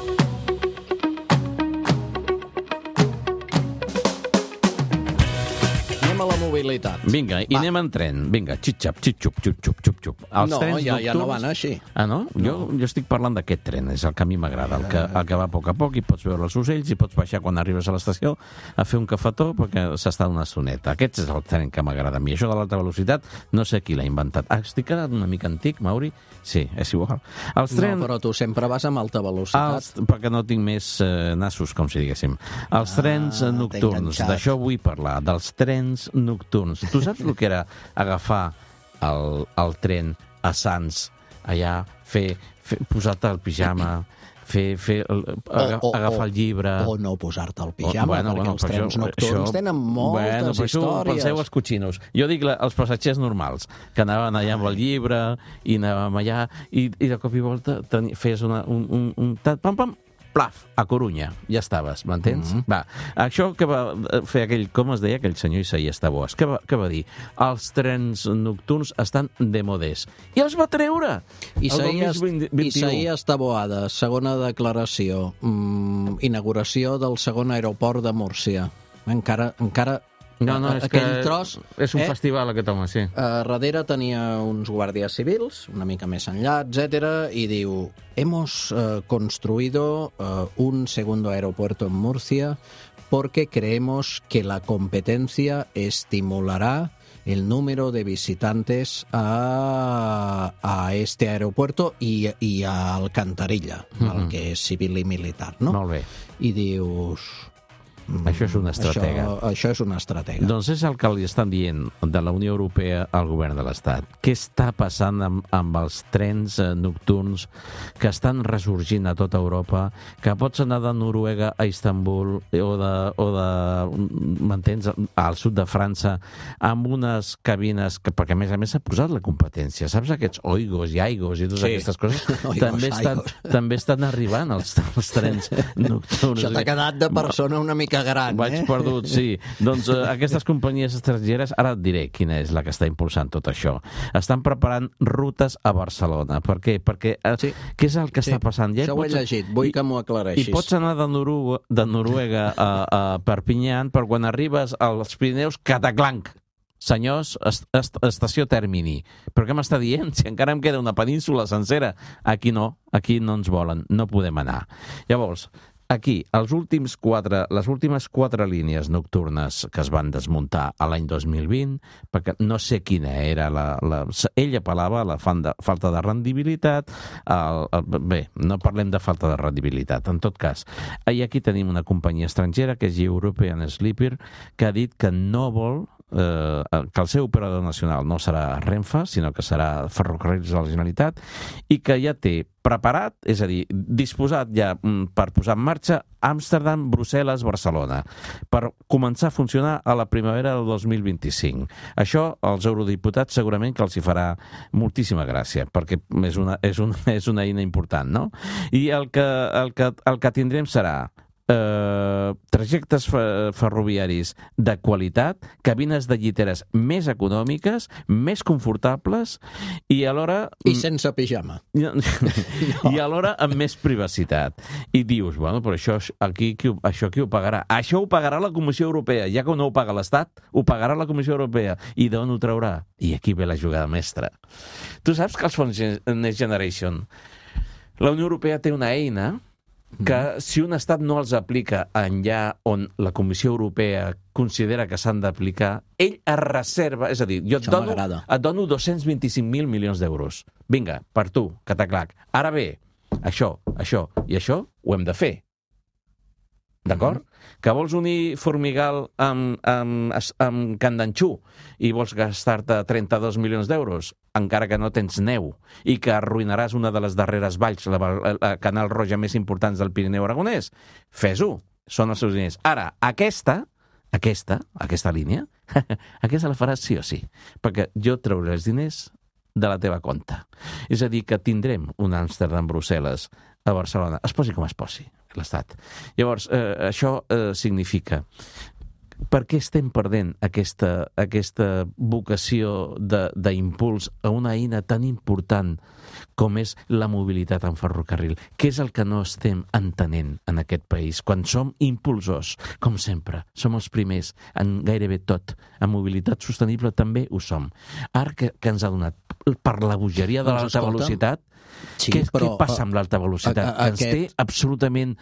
Anem a la mobilitat.
Vinga, i Va. anem en tren. Vinga, xip-xap, xip-xup, xup-xup, xup-xup. Els
no,
trens
ja,
nocturns...
ja no van així.
Ah, no? no. Jo, jo estic parlant d'aquest tren, és el que a mi m'agrada, el, que, el que va a poc a poc i pots veure els ocells i pots baixar quan arribes a l'estació a fer un cafetó perquè s'està una estoneta. Aquest és el tren que m'agrada a mi. Això de l'alta velocitat, no sé qui l'ha inventat. Ah, estic quedat una mica antic, Mauri? Sí, és igual. Els tren...
No, però tu sempre vas amb alta velocitat.
Els... Perquè no tinc més eh, nassos, com si diguéssim. Els ah, trens nocturns, d'això vull parlar, dels trens nocturns. Tu saps el que era agafar el, el tren a Sants, allà, fer, fer posar-te el pijama, fer, fer, aga,
o, o,
agafar el llibre...
O no posar-te el pijama,
bueno,
perquè
bueno,
els trens
això,
nocturns
això,
tenen moltes
bueno,
històries.
Penseu els cotxinos. Jo dic la, els passatgers normals, que anaven allà amb el llibre, i anàvem allà, i, i de cop i volta teni, fes una, un, un, un tat, pam, pam, plaf, a Corunya, ja estaves, m'entens? Mm -hmm. Va, això que va fer aquell, com es deia, aquell senyor Isaías Tabós, què va, què va dir? Els trens nocturns estan de modés. I els va treure!
Isaías, Isaías Taboada, segona declaració, mm, inauguració del segon aeroport de Múrcia. Encara... encara
No, no, és
aquell
que
tros,
és un
eh?
festival aquest home, sí.
Uh, darrere tenia uns guàrdies civils, una mica més enllà, etcètera, i diu, hemos uh, construido uh, un segundo aeropuerto en Murcia porque creemos que la competencia estimulará el número de visitantes a, a este aeropuerto i, i a Alcantarilla, mm-hmm. el que és civil i militar, no?
Molt bé.
I dius...
Això és una estratega.
Això, això és una estratega.
Doncs és el que li estan dient de la Unió Europea al govern de l'Estat. Què està passant amb, amb els trens nocturns que estan ressorgint a tota Europa, que pots anar de Noruega a Istanbul o de, o de m'entens, al sud de França, amb unes cabines, que, perquè a més a més s'ha posat la competència. Saps aquests oigos i aigos i totes sí. aquestes coses? Oigos, també, estan, també estan arribant els, els trens nocturns.
Això t'ha quedat de persona una mica gran,
Vaig
eh?
perdut, sí. Doncs eh, aquestes companyies estrangeres, ara et diré quina és la que està impulsant tot això. Estan preparant rutes a Barcelona. Per què? Perquè eh, sí. què és el que sí. està passant? Ja
això ho he llegit, vull que m'ho aclareixis.
I pots anar de, Noruega, de Noruega a, a Perpinyà, però quan arribes als Pirineus, cataclanc. Senyors, est est estació Termini. Però què m'està dient? Si encara em queda una península sencera. Aquí no, aquí no ens volen, no podem anar. Llavors, aquí, els últims quatre, les últimes quatre línies nocturnes que es van desmuntar a l'any dos mil vint, perquè no sé quina era la... la ell apel·lava a la falta de rendibilitat. El, el, bé, no parlem de falta de rendibilitat, en tot cas. I aquí tenim una companyia estrangera, que és European Sleeper, que ha dit que no vol eh, que el seu operador nacional no serà Renfe, sinó que serà Ferrocarrils de la Generalitat, i que ja té preparat, és a dir, disposat ja per posar en marxa Amsterdam, Brussel·les, Barcelona, per començar a funcionar a la primavera del dos mil vint-i-cinc. Això als eurodiputats segurament que els hi farà moltíssima gràcia, perquè és una, és una, és una eina important, no? I el que, el que, el que tindrem serà Eh, trajectes ferroviaris de qualitat, cabines de lliteres més econòmiques, més confortables i alhora...
I sense pijama.
no. I alhora amb més privacitat. I dius, bueno, però això, aquí, qui, això qui ho pagarà? Això ho pagarà la Comissió Europea. Ja que no ho paga l'Estat, ho pagarà la Comissió Europea. I d'on ho traurà? I aquí ve la jugada mestra. Tu saps que els fons Next Generation, la Unió Europea té una eina que si un estat no els aplica enllà on la Comissió Europea considera que s'han d'aplicar, ell es reserva, és a dir, jo et dono, et dono dos-cents vint-i-cinc mil milions d'euros. Vinga, per tu, cataclac. Ara bé, això, això i això ho hem de fer. D'acord? Mm-hmm. Que vols unir Formigal amb, amb, amb Candanxú i vols gastar-te trenta-dos milions d'euros, encara que no tens neu, i que arruïnaràs una de les darreres valls, la, la, la Canal Roja més importants del Pirineu Aragonès, fes-ho, són els seus diners. Ara, aquesta, aquesta, aquesta línia, aquesta la faràs sí o sí, perquè jo trauré els diners de la teva compta. És a dir, que tindrem un Amsterdam-Brussel·les a Barcelona, es posi com es posi, l'Estat. Llavors, eh, això eh, significa per què estem perdent aquesta, aquesta vocació d'impuls a una eina tan important com és la mobilitat en ferrocarril? Què és el que no estem entenent en aquest país? Quan som impulsors, com sempre, som els primers en gairebé tot. En mobilitat sostenible també ho som. Ara que, que ens ha donat per la bogeria de doncs l'alta velocitat, sí, què, però, què passa amb l'alta velocitat? A, a, aquest... Ens té absolutament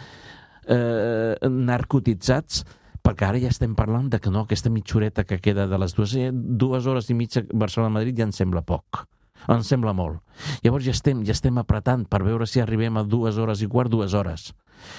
eh, narcotitzats, perquè ara ja estem parlant de que no, aquesta mitjoreta que queda de les dues, dues hores i mitja Barcelona-Madrid ja ens sembla poc. Ens sembla molt. Llavors ja estem, ja estem apretant per veure si arribem a dues hores i quart, dues hores.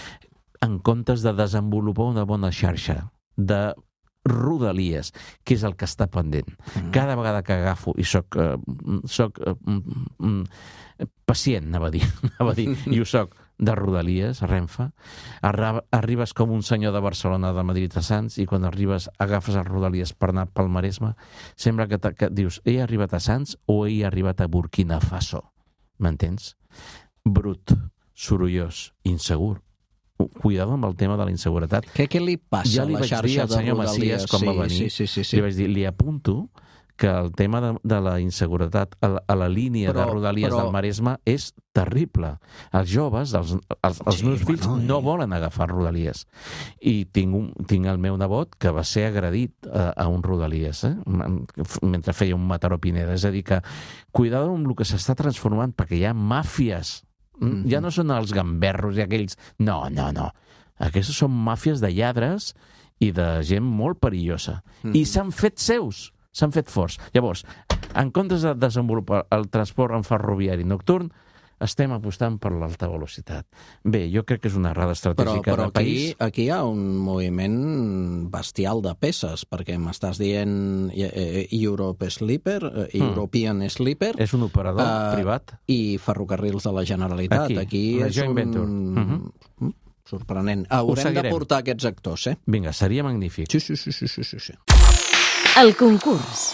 En comptes de desenvolupar una bona xarxa de rodalies, que és el que està pendent. Mm. Cada vegada que agafo, i soc, uh, soc uh, mm, pacient, anava a dir, anava a dir i ho soc, de Rodalies, a Renfe, arribes com un senyor de Barcelona, de Madrid a Sants, i quan arribes agafes els Rodalies per anar pel Maresme, sembla que, que dius, he arribat a Sants o he arribat a Burkina Faso. M'entens? Brut, sorollós, insegur. Cuidado amb el tema de la inseguretat.
Què, què li passa
ja
a la xarxa de Rodalies?
Ja li vaig dir al senyor Macias quan
sí,
va venir,
sí, sí, sí, sí.
li vaig dir, li apunto que el tema de, de la inseguretat a la, a la línia però, de Rodalies però... del Maresme és terrible. Els joves, els, els, els sí, meus fills, bueno, no i... volen agafar Rodalies. I tinc, un, tinc el meu nebot que va ser agredit a, a un Rodalies, eh? mentre feia un Mataró Pineda. És a dir que, cuidado amb el que s'està transformant, perquè hi ha màfies. Mm-hmm. Ja no són els gamberros i aquells... No, no, no. Aquestes són màfies de lladres i de gent molt perillosa. Mm-hmm. I s'han fet seus. S'han fet forts. Llavors, en comptes de desenvolupar el transport en ferroviari nocturn, estem apostant per l'alta velocitat. Bé, jo crec que és una errada estratègica
però, però
del país.
Però aquí, aquí hi ha un moviment bestial de peces, perquè m'estàs dient eh, Europe Sleeper, eh, European mm. Sleeper...
És un operador eh, privat.
I ferrocarrils de la Generalitat.
Aquí,
aquí
la
és
joint
un...
venture. Mm-hmm.
Sorprenent. Haurem de portar aquests actors, eh?
Vinga, seria magnífic.
Sí, sí, sí, sí, sí, sí.
El concurs.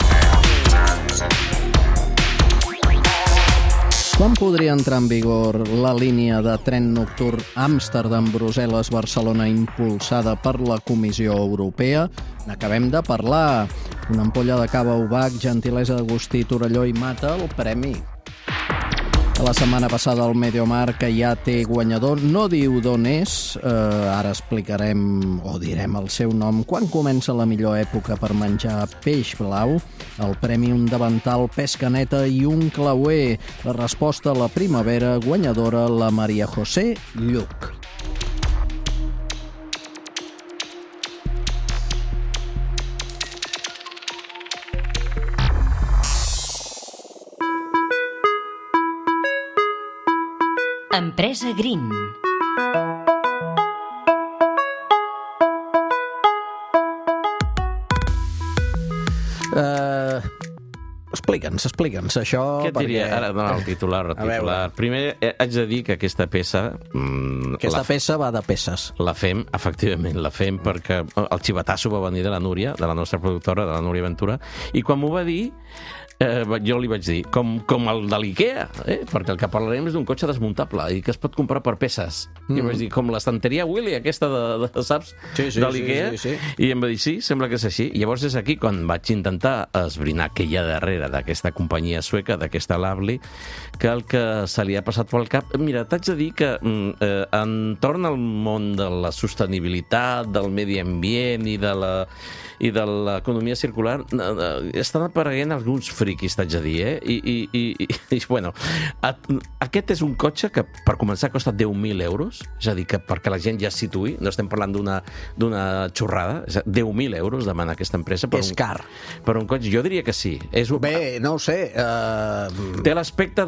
Quan podria entrar en vigor la línia de tren nocturn Amsterdam-Brussel·les-Barcelona impulsada per la Comissió Europea? N'acabem de parlar. Una ampolla de cava Ubac, gentilesa d'Agustí Torelló i Mata, el premi. La setmana passada el Mediomar, que ja té guanyador, no diu d'on és, eh, ara explicarem o direm el seu nom. Quan comença la millor època per menjar peix blau? El premi, un davantal, pesca neta i un clauer. La resposta a la primavera, guanyadora, la Maria José Lluc.
Empresa Green.
Uh, explica'ns, explica'ns això.
Què et
perquè...
diria? Ara donar el titular. El titular. Primer, eh, haig de dir que aquesta peça... Mm,
aquesta
la,
peça va de peces.
La fem, efectivament, la fem perquè el xivatasso va venir de la Núria, de la nostra productora, de la Núria Ventura, i quan m'ho va dir, eh, jo li vaig dir, com, com el de l'IKEA, eh? perquè el que parlarem és d'un cotxe desmuntable i que es pot comprar per peces. Mm. I vaig dir, com l'estanteria Willy, aquesta de, de saps,
sí, sí,
de l'IKEA.
Sí, sí, sí.
I em va dir, sí, sembla que és així. I llavors és aquí quan vaig intentar esbrinar què hi ha darrere d'aquesta companyia sueca, d'aquesta Lovely, que el que se li ha passat pel cap... Mira, t'haig de dir que eh, entorn al món de la sostenibilitat, del medi ambient i de la i de l'economia circular estan apareguent alguns friquis, t'haig de dir, eh? I, i, i, i bueno, a, aquest és un cotxe que, per començar, costa deu mil euros, és a dir, que perquè la gent ja es situï, no estem parlant d'una d'una xorrada, deu mil euros demana aquesta empresa. Per
és
un,
car.
Per un cotxe, jo diria que sí. És un,
Bé, no ho sé. Uh...
Té l'aspecte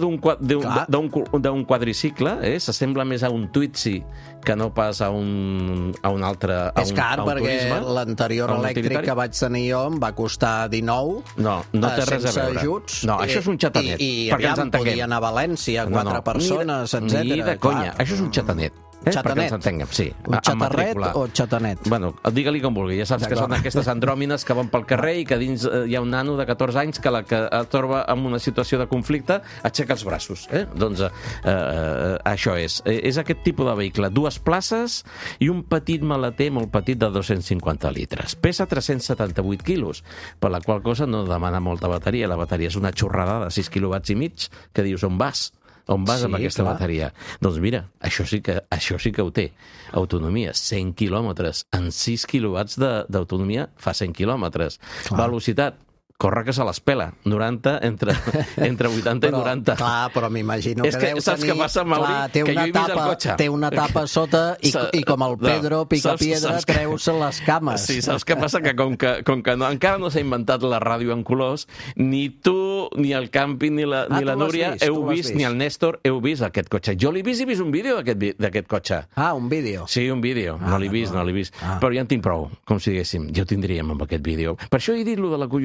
d'un quadricicle, eh? S'assembla més a un Twitzy que no pas a un, a un altre a
és
un,
car
a un
perquè
turisme,
l'anterior elèctric que vaig tenir jo em va costar dinou.
No, no té res a veure.
Ajuts,
no, això és un xatanet.
I, i aviam, podia anar a València, quatre no, no. persones, etcètera.
Ni de conya, això és un xatanet. Eh?
Xatanet?
Perquè ens entenguem, sí.
Un xatarret o xatanet?
Bueno, digue-li com vulgui. Ja saps que són aquestes andròmines que van pel carrer i que dins eh, hi ha un nano de catorze anys que la que es troba en una situació de conflicte aixeca els braços. Eh? Doncs eh, eh, això és. Eh, és aquest tipus de vehicle. Dues places i un petit maleter molt petit de dos-cents cinquanta litres. Pesa tres-cents setanta-vuit quilos, per la qual cosa no demana molta bateria. La bateria és una xorrada de sis quilowatts i mig que dius on vas? On vas sí, amb aquesta clar. bateria? Doncs mira, això sí que, això sí que ho té. Autonomia, cent quilòmetres. En sis quilowatts d'autonomia fa cent quilòmetres. Clar. Velocitat, corre que se les pela. noranta, entre, entre vuitanta però, i noranta.
Clar, però m'imagino que,
que
deu
saps
tenir...
què passa, Mauri?
Clar, té
que
una
jo he vist
tapa,
el cotxe.
Té una tapa sota i, i com el Pedro
no,
Picapiedra
saps, saps
treu-se les cames.
Sí, saps què passa? Que com que, com que no, encara no s'ha inventat la ràdio en colors, ni tu, ni el Campi, ni la, ah, ni la Núria vist, heu vist, vist, ni el Néstor heu vist aquest cotxe. Jo l'he vist i he vist un vídeo d'aquest cotxe.
Ah, un vídeo?
Sí, un vídeo. Ah, no l'he vist, no l'he vist. Ah. Però ja en tinc prou, com si diguéssim. Ja ho tindríem amb aquest vídeo. Per això he dit lo de la collonada i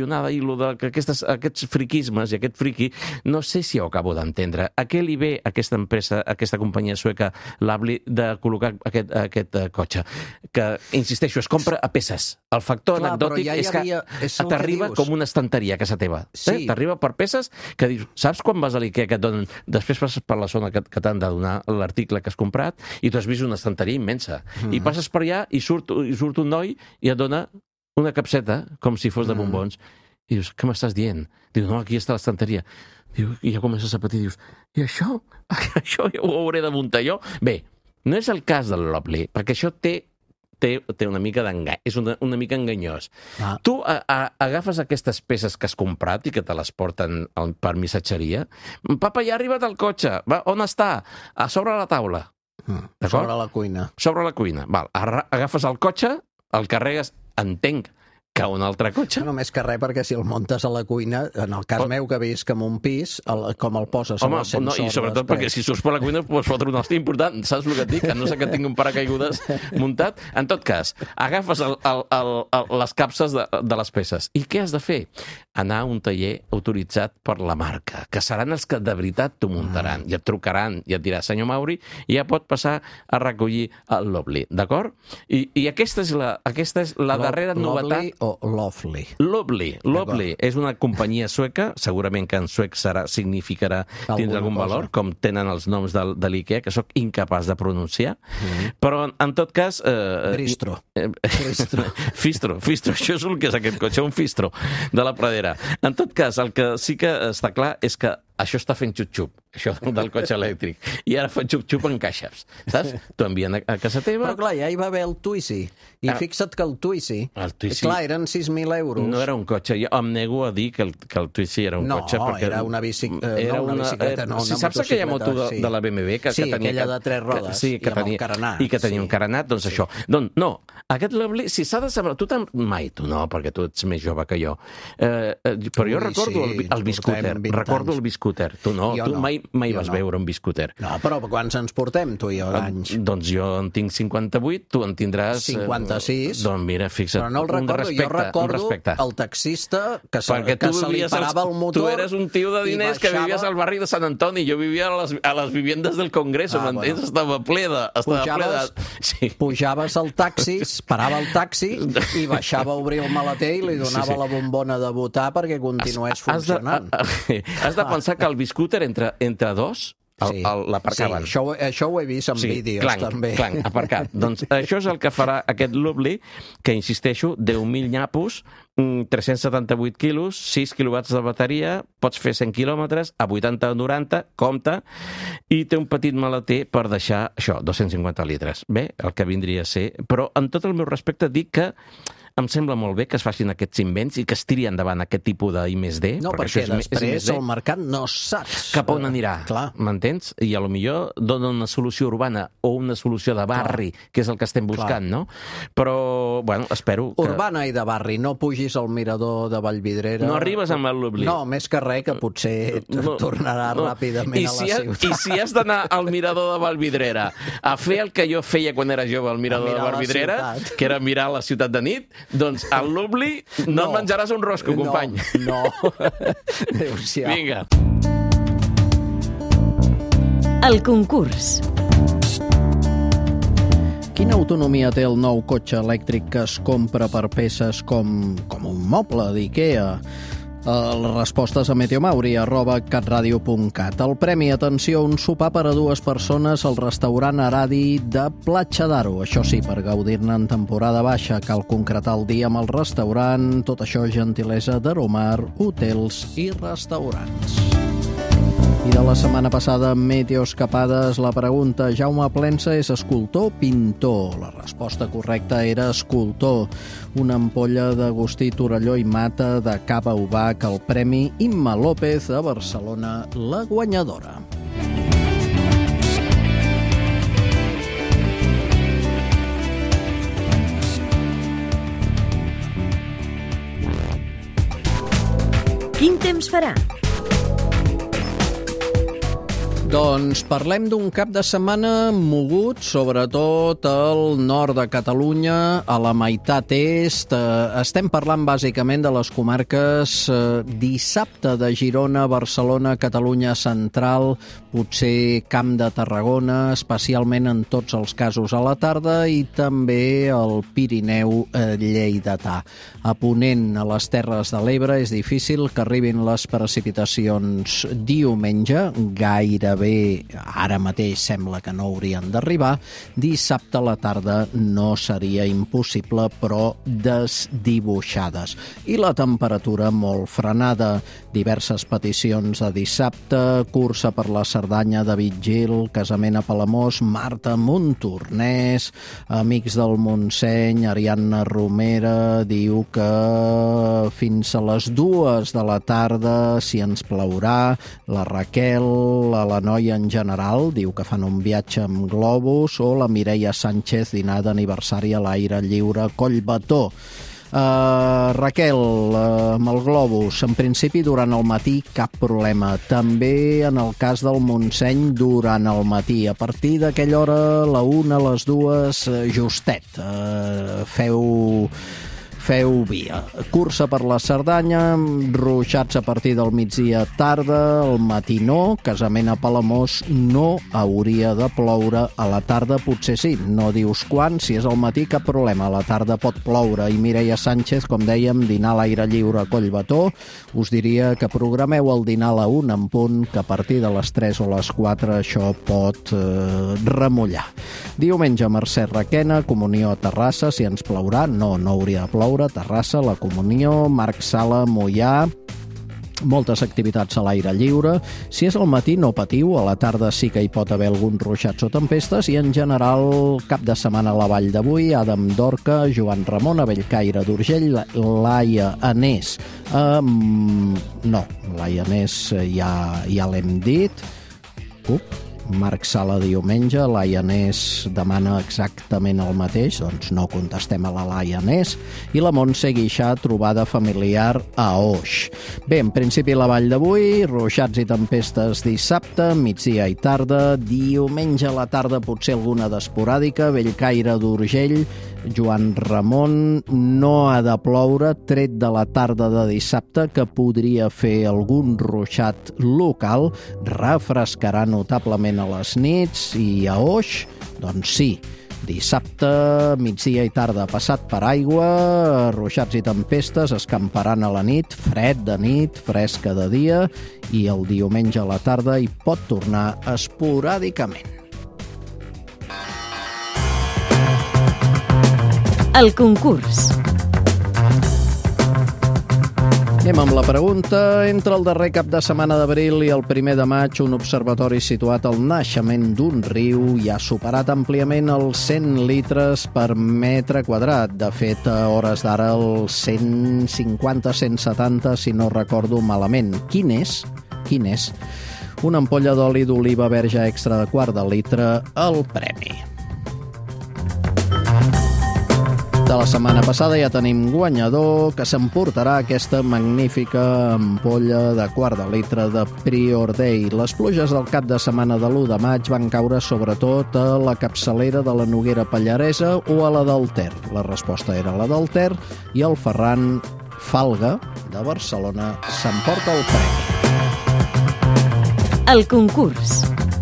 lo de que aquestes, aquests friquismes i aquest friqui, no sé si ho acabo d'entendre. A què li ve a aquesta empresa, a aquesta companyia sueca, l'Abli, de col·locar aquest, aquest uh, cotxe? Que, insisteixo, es compra a peces. El factor
Clar,
anecdòtic
ja
és que
havia... és
t'arriba com una estanteria a casa teva.
Sí.
Eh? T'arriva per peces que dius, saps quan vas a l'Ikea que et donen... Després passes per la zona que, que t'han de donar l'article que has comprat i tu has vist una estanteria immensa. Mm-hmm. I passes per allà i surt, i surt un noi i et dona una capseta, com si fos de bombons. Mm. I dius, què m'estàs dient? Diu, no, aquí està l'estanteria. Diu, i ja comences a patir, dius, i això? Això ho hauré de muntar jo? Bé, no és el cas del Lovely, perquè això té Té, té una mica d'engany, és una, una mica enganyós. Ah. Tu a, a, agafes aquestes peces que has comprat i que te les porten al, per missatgeria. Papa, ja ha arribat el cotxe. Va, on està? A sobre la taula.
Mm. Sobre la cuina.
Sobre la cuina. Val. Agafes el cotxe, el carregues, entenc que un altre cotxe.
No, només que res, perquè si el muntes a la cuina, en el cas oh. meu que visc en un pis, el, com el poses
Home,
amb l'ascensor...
No, i sobretot després. Perquè si surts per la cuina pots fotre un hòstia important, saps el que et dic? A no ser que tingui un paracaigudes muntat. En tot cas, agafes el, el, el, el, les capses de, de les peces. I què has de fer? Anar a un taller autoritzat per la marca, que seran els que de veritat t'ho muntaran, mm. i et trucaran, i et dirà, senyor Mauri, i ja pot passar a recollir el Lovely, d'acord? I, i aquesta és la, aquesta és la Lo, darrera novetat...
o Lovely?
Lovely. Lovely és una companyia sueca, segurament que en suec serà, significarà, tindrà algun cosa. Valor, com tenen els noms de, de l'Ikea, que sóc incapaç de pronunciar, mm. però en, en tot cas... Eh,
Bristro.
Eh, Fistro. Fistro, Fistro, això és el que és aquest cotxe, un Fistro de la Pradera. En tot cas, el que sí que està clar és que això està fent xup-xup, això del cotxe elèctric. I ara fa xup-xup en caixes, saps? T'ho envien a, a casa teva...
Però clar, ja hi va haver el Twizy. I ah, fixa't que el Twizy... El Twizy... Clar, eren sis mil euros.
No era un cotxe. Jo em nego a dir que el, que el Twizy era un
no,
cotxe.
No,
perquè
era una, bici... eh, no, una bicicleta, no, una
si saps aquella moto de,
sí.
de la B M W que,
sí,
que tenia...
aquella de tres rodes,
que, sí, que
i amb
tenia,
el carenat.
I que tenia sí. un carenat, doncs sí. això. Doncs no, aquest Lovely, si s'ha de saber... Tu tam... Mai, tu no, perquè tu ets més jove que jo. Eh, eh, però jo Ui, recordo sí, el, el biscúter. Recordo el biscúter. Tu no, jo tu no. mai, mai vas no. veure un biscúter.
No, però quants ens portem, tu i jo, d'anys?
Doncs jo en tinc cinquanta-vuit, tu en tindràs...
cinquanta-sis.
Eh, doncs mira, fixa't,
però no el recordo,
respecte,
jo recordo el taxista que se, que se li parava
els,
el motor.
Tu eres un tio de diners que vivies al barri de Sant Antoni, jo vivia a les, a les viviendes del Congreso, ah, m'entens? Bueno. Estava ple de... Estava
pujaves,
ple de... Sí.
pujaves al taxi, parava el taxi i baixava a obrir el maleter i li donava sí, sí. la bombona de votar perquè continués has, funcionant.
Has de, has de pensar que el biscúter entre, entre dos El,
sí,
el, l'aparcaven.
Sí, això, això ho he vist en sí, vídeos,
clanc,
també.
Clanc, aparcat. Doncs això és el que farà aquest Lovely, que, insisteixo, deu mil nyapos, tres-cents setanta-vuit quilos, sis quilowatts de bateria, pots fer cent quilòmetres, a vuitanta o noranta, compte, i té un petit maleter per deixar, això, dos-cents cinquanta litres. Bé, el que vindria a ser... Però, en tot el meu respecte, dic que em sembla molt bé que es facin aquests invents i que es tiri endavant aquest tipus d'I més D.
No, perquè, perquè després és el mercat no saps
cap on anirà, m'entens? I a lo millor dona una solució urbana o una solució de barri, clar, que és el que estem buscant, clar, no? Però, bueno, espero que...
Urbana i de barri, no pugis al mirador de Vallvidrera.
No arribes amb el Lovely.
No, més que res, que potser no, tornarà no. ràpidament
I
a la
si
ciutat.
Ha, I si has d'anar al mirador de Vallvidrera a fer el que jo feia quan era jove al mirador de Vallvidrera, que era mirar la ciutat de nit, doncs al Lovely no, no menjaràs un rosco, company.
No, no. Adéu-siau.
Vinga.
El concurs.
Quina autonomia té el nou cotxe elèctric que es compra per peces com, com un moble d'Ikea? Les respostes a meteomauri arroba catradio punt cat. El premi, atenció, un sopar per a dues persones al restaurant Aradi de Platja d'Aro. Això sí, per gaudir-ne en temporada baixa cal concretar el dia amb el restaurant. Tot això gentilesa d'Aromar, hotels i restaurants. I de la setmana passada, Meteoscapades, la pregunta: Jaume Plensa és escultor o pintor? La resposta correcta era escultor. Una ampolla d'Agustí Torelló i Mata de Cava Ubac, el Premi Imma López a Barcelona, la guanyadora.
Quin temps farà?
Doncs parlem d'un cap de setmana mogut, sobretot al nord de Catalunya, a la meitat est. Estem parlant bàsicament de les comarques dissabte de Girona, Barcelona, Catalunya Central, potser Camp de Tarragona, especialment en tots els casos a la tarda, i també el Pirineu lleidatà. A ponent, a les Terres de l'Ebre, és difícil que arribin les precipitacions diumenge, gairebé ara mateix sembla que no haurien d'arribar. Dissabte a la tarda no seria impossible, però desdibuixades. I la temperatura molt frenada. Diverses peticions de dissabte, cursa per la Cerdanya de Vitgil, casament a Palamós, Marta Montornès, Amics del Montseny, Ariadna Romera diu que fins a les dues de la tarda si ens plaurà. La Raquel, a la noia en general, diu que fan un viatge amb globus, o la Mireia Sánchez, dinar d'aniversari a l'aire lliure, Collbató. Uh, Raquel, uh, amb el globus, en principi durant el matí cap problema. També en el cas del Montseny durant el matí. A partir d'aquella hora, la una, les dues, justet. Uh, feu... Feu via. Cursa per la Cerdanya, ruixats a partir del migdia tarda, al matí no, casament a Palamós no hauria de ploure, a la tarda potser sí, no dius quan, si és al matí cap problema, a la tarda pot ploure. I Mireia Sánchez, com dèiem, dinar a l'aire lliure a Collbató, us diria que programeu el dinar a la una en punt, que a partir de les tres o les quatre això pot eh, remullar. Diumenge, Mercè Requena, comunió a Terrassa, si ens plourà, no, no hauria de ploure, Terrassa, la comunió, Marc Sala, Moià, moltes activitats a l'aire lliure. Si és al matí no patiu, a la tarda sí que hi pot haver alguns ruixats o tempestes, i en general cap de setmana a la Vall d'Avui, Adam Dorca, Joan Ramon, a Bellcaire d'Urgell, Laia Anés. Um, no, Laia Anés ja, ja l'hem dit. Up. Marc Sala diumenge, Laia Anés demana exactament el mateix, doncs no contestem a la Laia Anés. I la Montse Guixà, trobada familiar a Oix. Bé, en principi la Vall d'Avui, ruixats i tempestes dissabte, migdia i tarda, diumenge a la tarda potser alguna d'esporàdica, Bellcaire d'Urgell, Joan Ramon, no ha de ploure, tret de la tarda de dissabte, que podria fer algun ruixat local, refrescarà notablement a les nits. I a Oix, doncs sí, dissabte, migdia i tarda passat per aigua, ruixats i tempestes, escamparan a la nit, fred de nit, fresca de dia, i el diumenge a la tarda hi pot tornar esporàdicament.
El concurs.
Anem amb la pregunta. Entre el darrer cap de setmana d'abril i el primer de maig, un observatori situat al naixement d'un riu ja ha superat àmpliament els cent litres per metre quadrat. De fet, a hores d'ara, els cent cinquanta a cent setanta, si no recordo malament. Quin és? Quin és? Una ampolla d'oli d'oliva verge extra de quart de litre, el premi. De la setmana passada ja tenim guanyador, que s'emportarà aquesta magnífica ampolla de quart de litre de Prior Day. Les pluges del cap de setmana de l'u de maig van caure sobretot a la capçalera de la Noguera Pallaresa o a la del Ter. La resposta era la del Ter, i el Ferran Falga, de Barcelona, s'emporta el premi.
El concurs.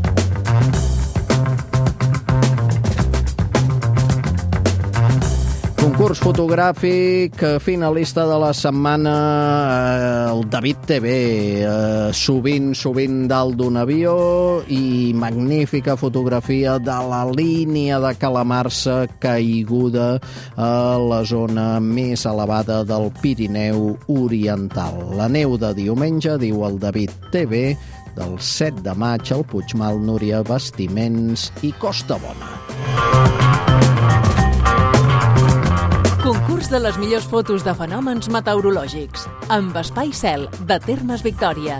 Concurs fotogràfic, finalista de la setmana, el David T V, eh, sovint, sovint dalt d'un avió, i magnífica fotografia de la línia de calamarsa caiguda a la zona més elevada del Pirineu Oriental. La neu de diumenge, diu el David T V, del set de maig al Puigmal, Núria Bastiments i Costa Bona.
Concurs de les millors fotos de fenòmens meteorològics, amb Espai Cel, de Termes Victòria.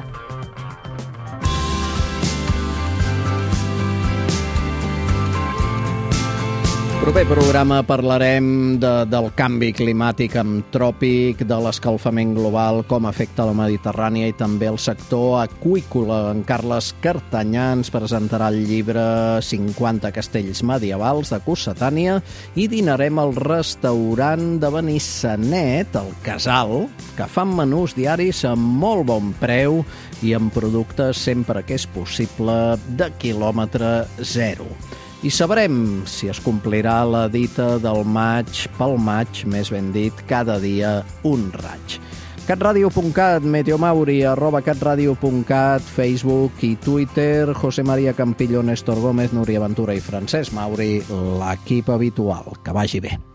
Proper programa parlarem de, del canvi climàtic antròpic, de l'escalfament global, com afecta la Mediterrània i també el sector aqüícola. En Carles Cartanyà ens presentarà el llibre cinquanta castells medievals de Cossetània i dinarem al restaurant de Benissanet, el Casal, que fan menús diaris amb molt bon preu i amb productes sempre que és possible de quilòmetre zero. I sabrem si es complirà la dita del maig pel maig, més ben dit, cada dia un raig. catradio punt cat, Meteomauri, arroba catradio punt cat, Facebook i Twitter, José María Campillo, Néstor Gómez, Núria Ventura i Francesc Mauri, l'equip habitual. Que vagi bé.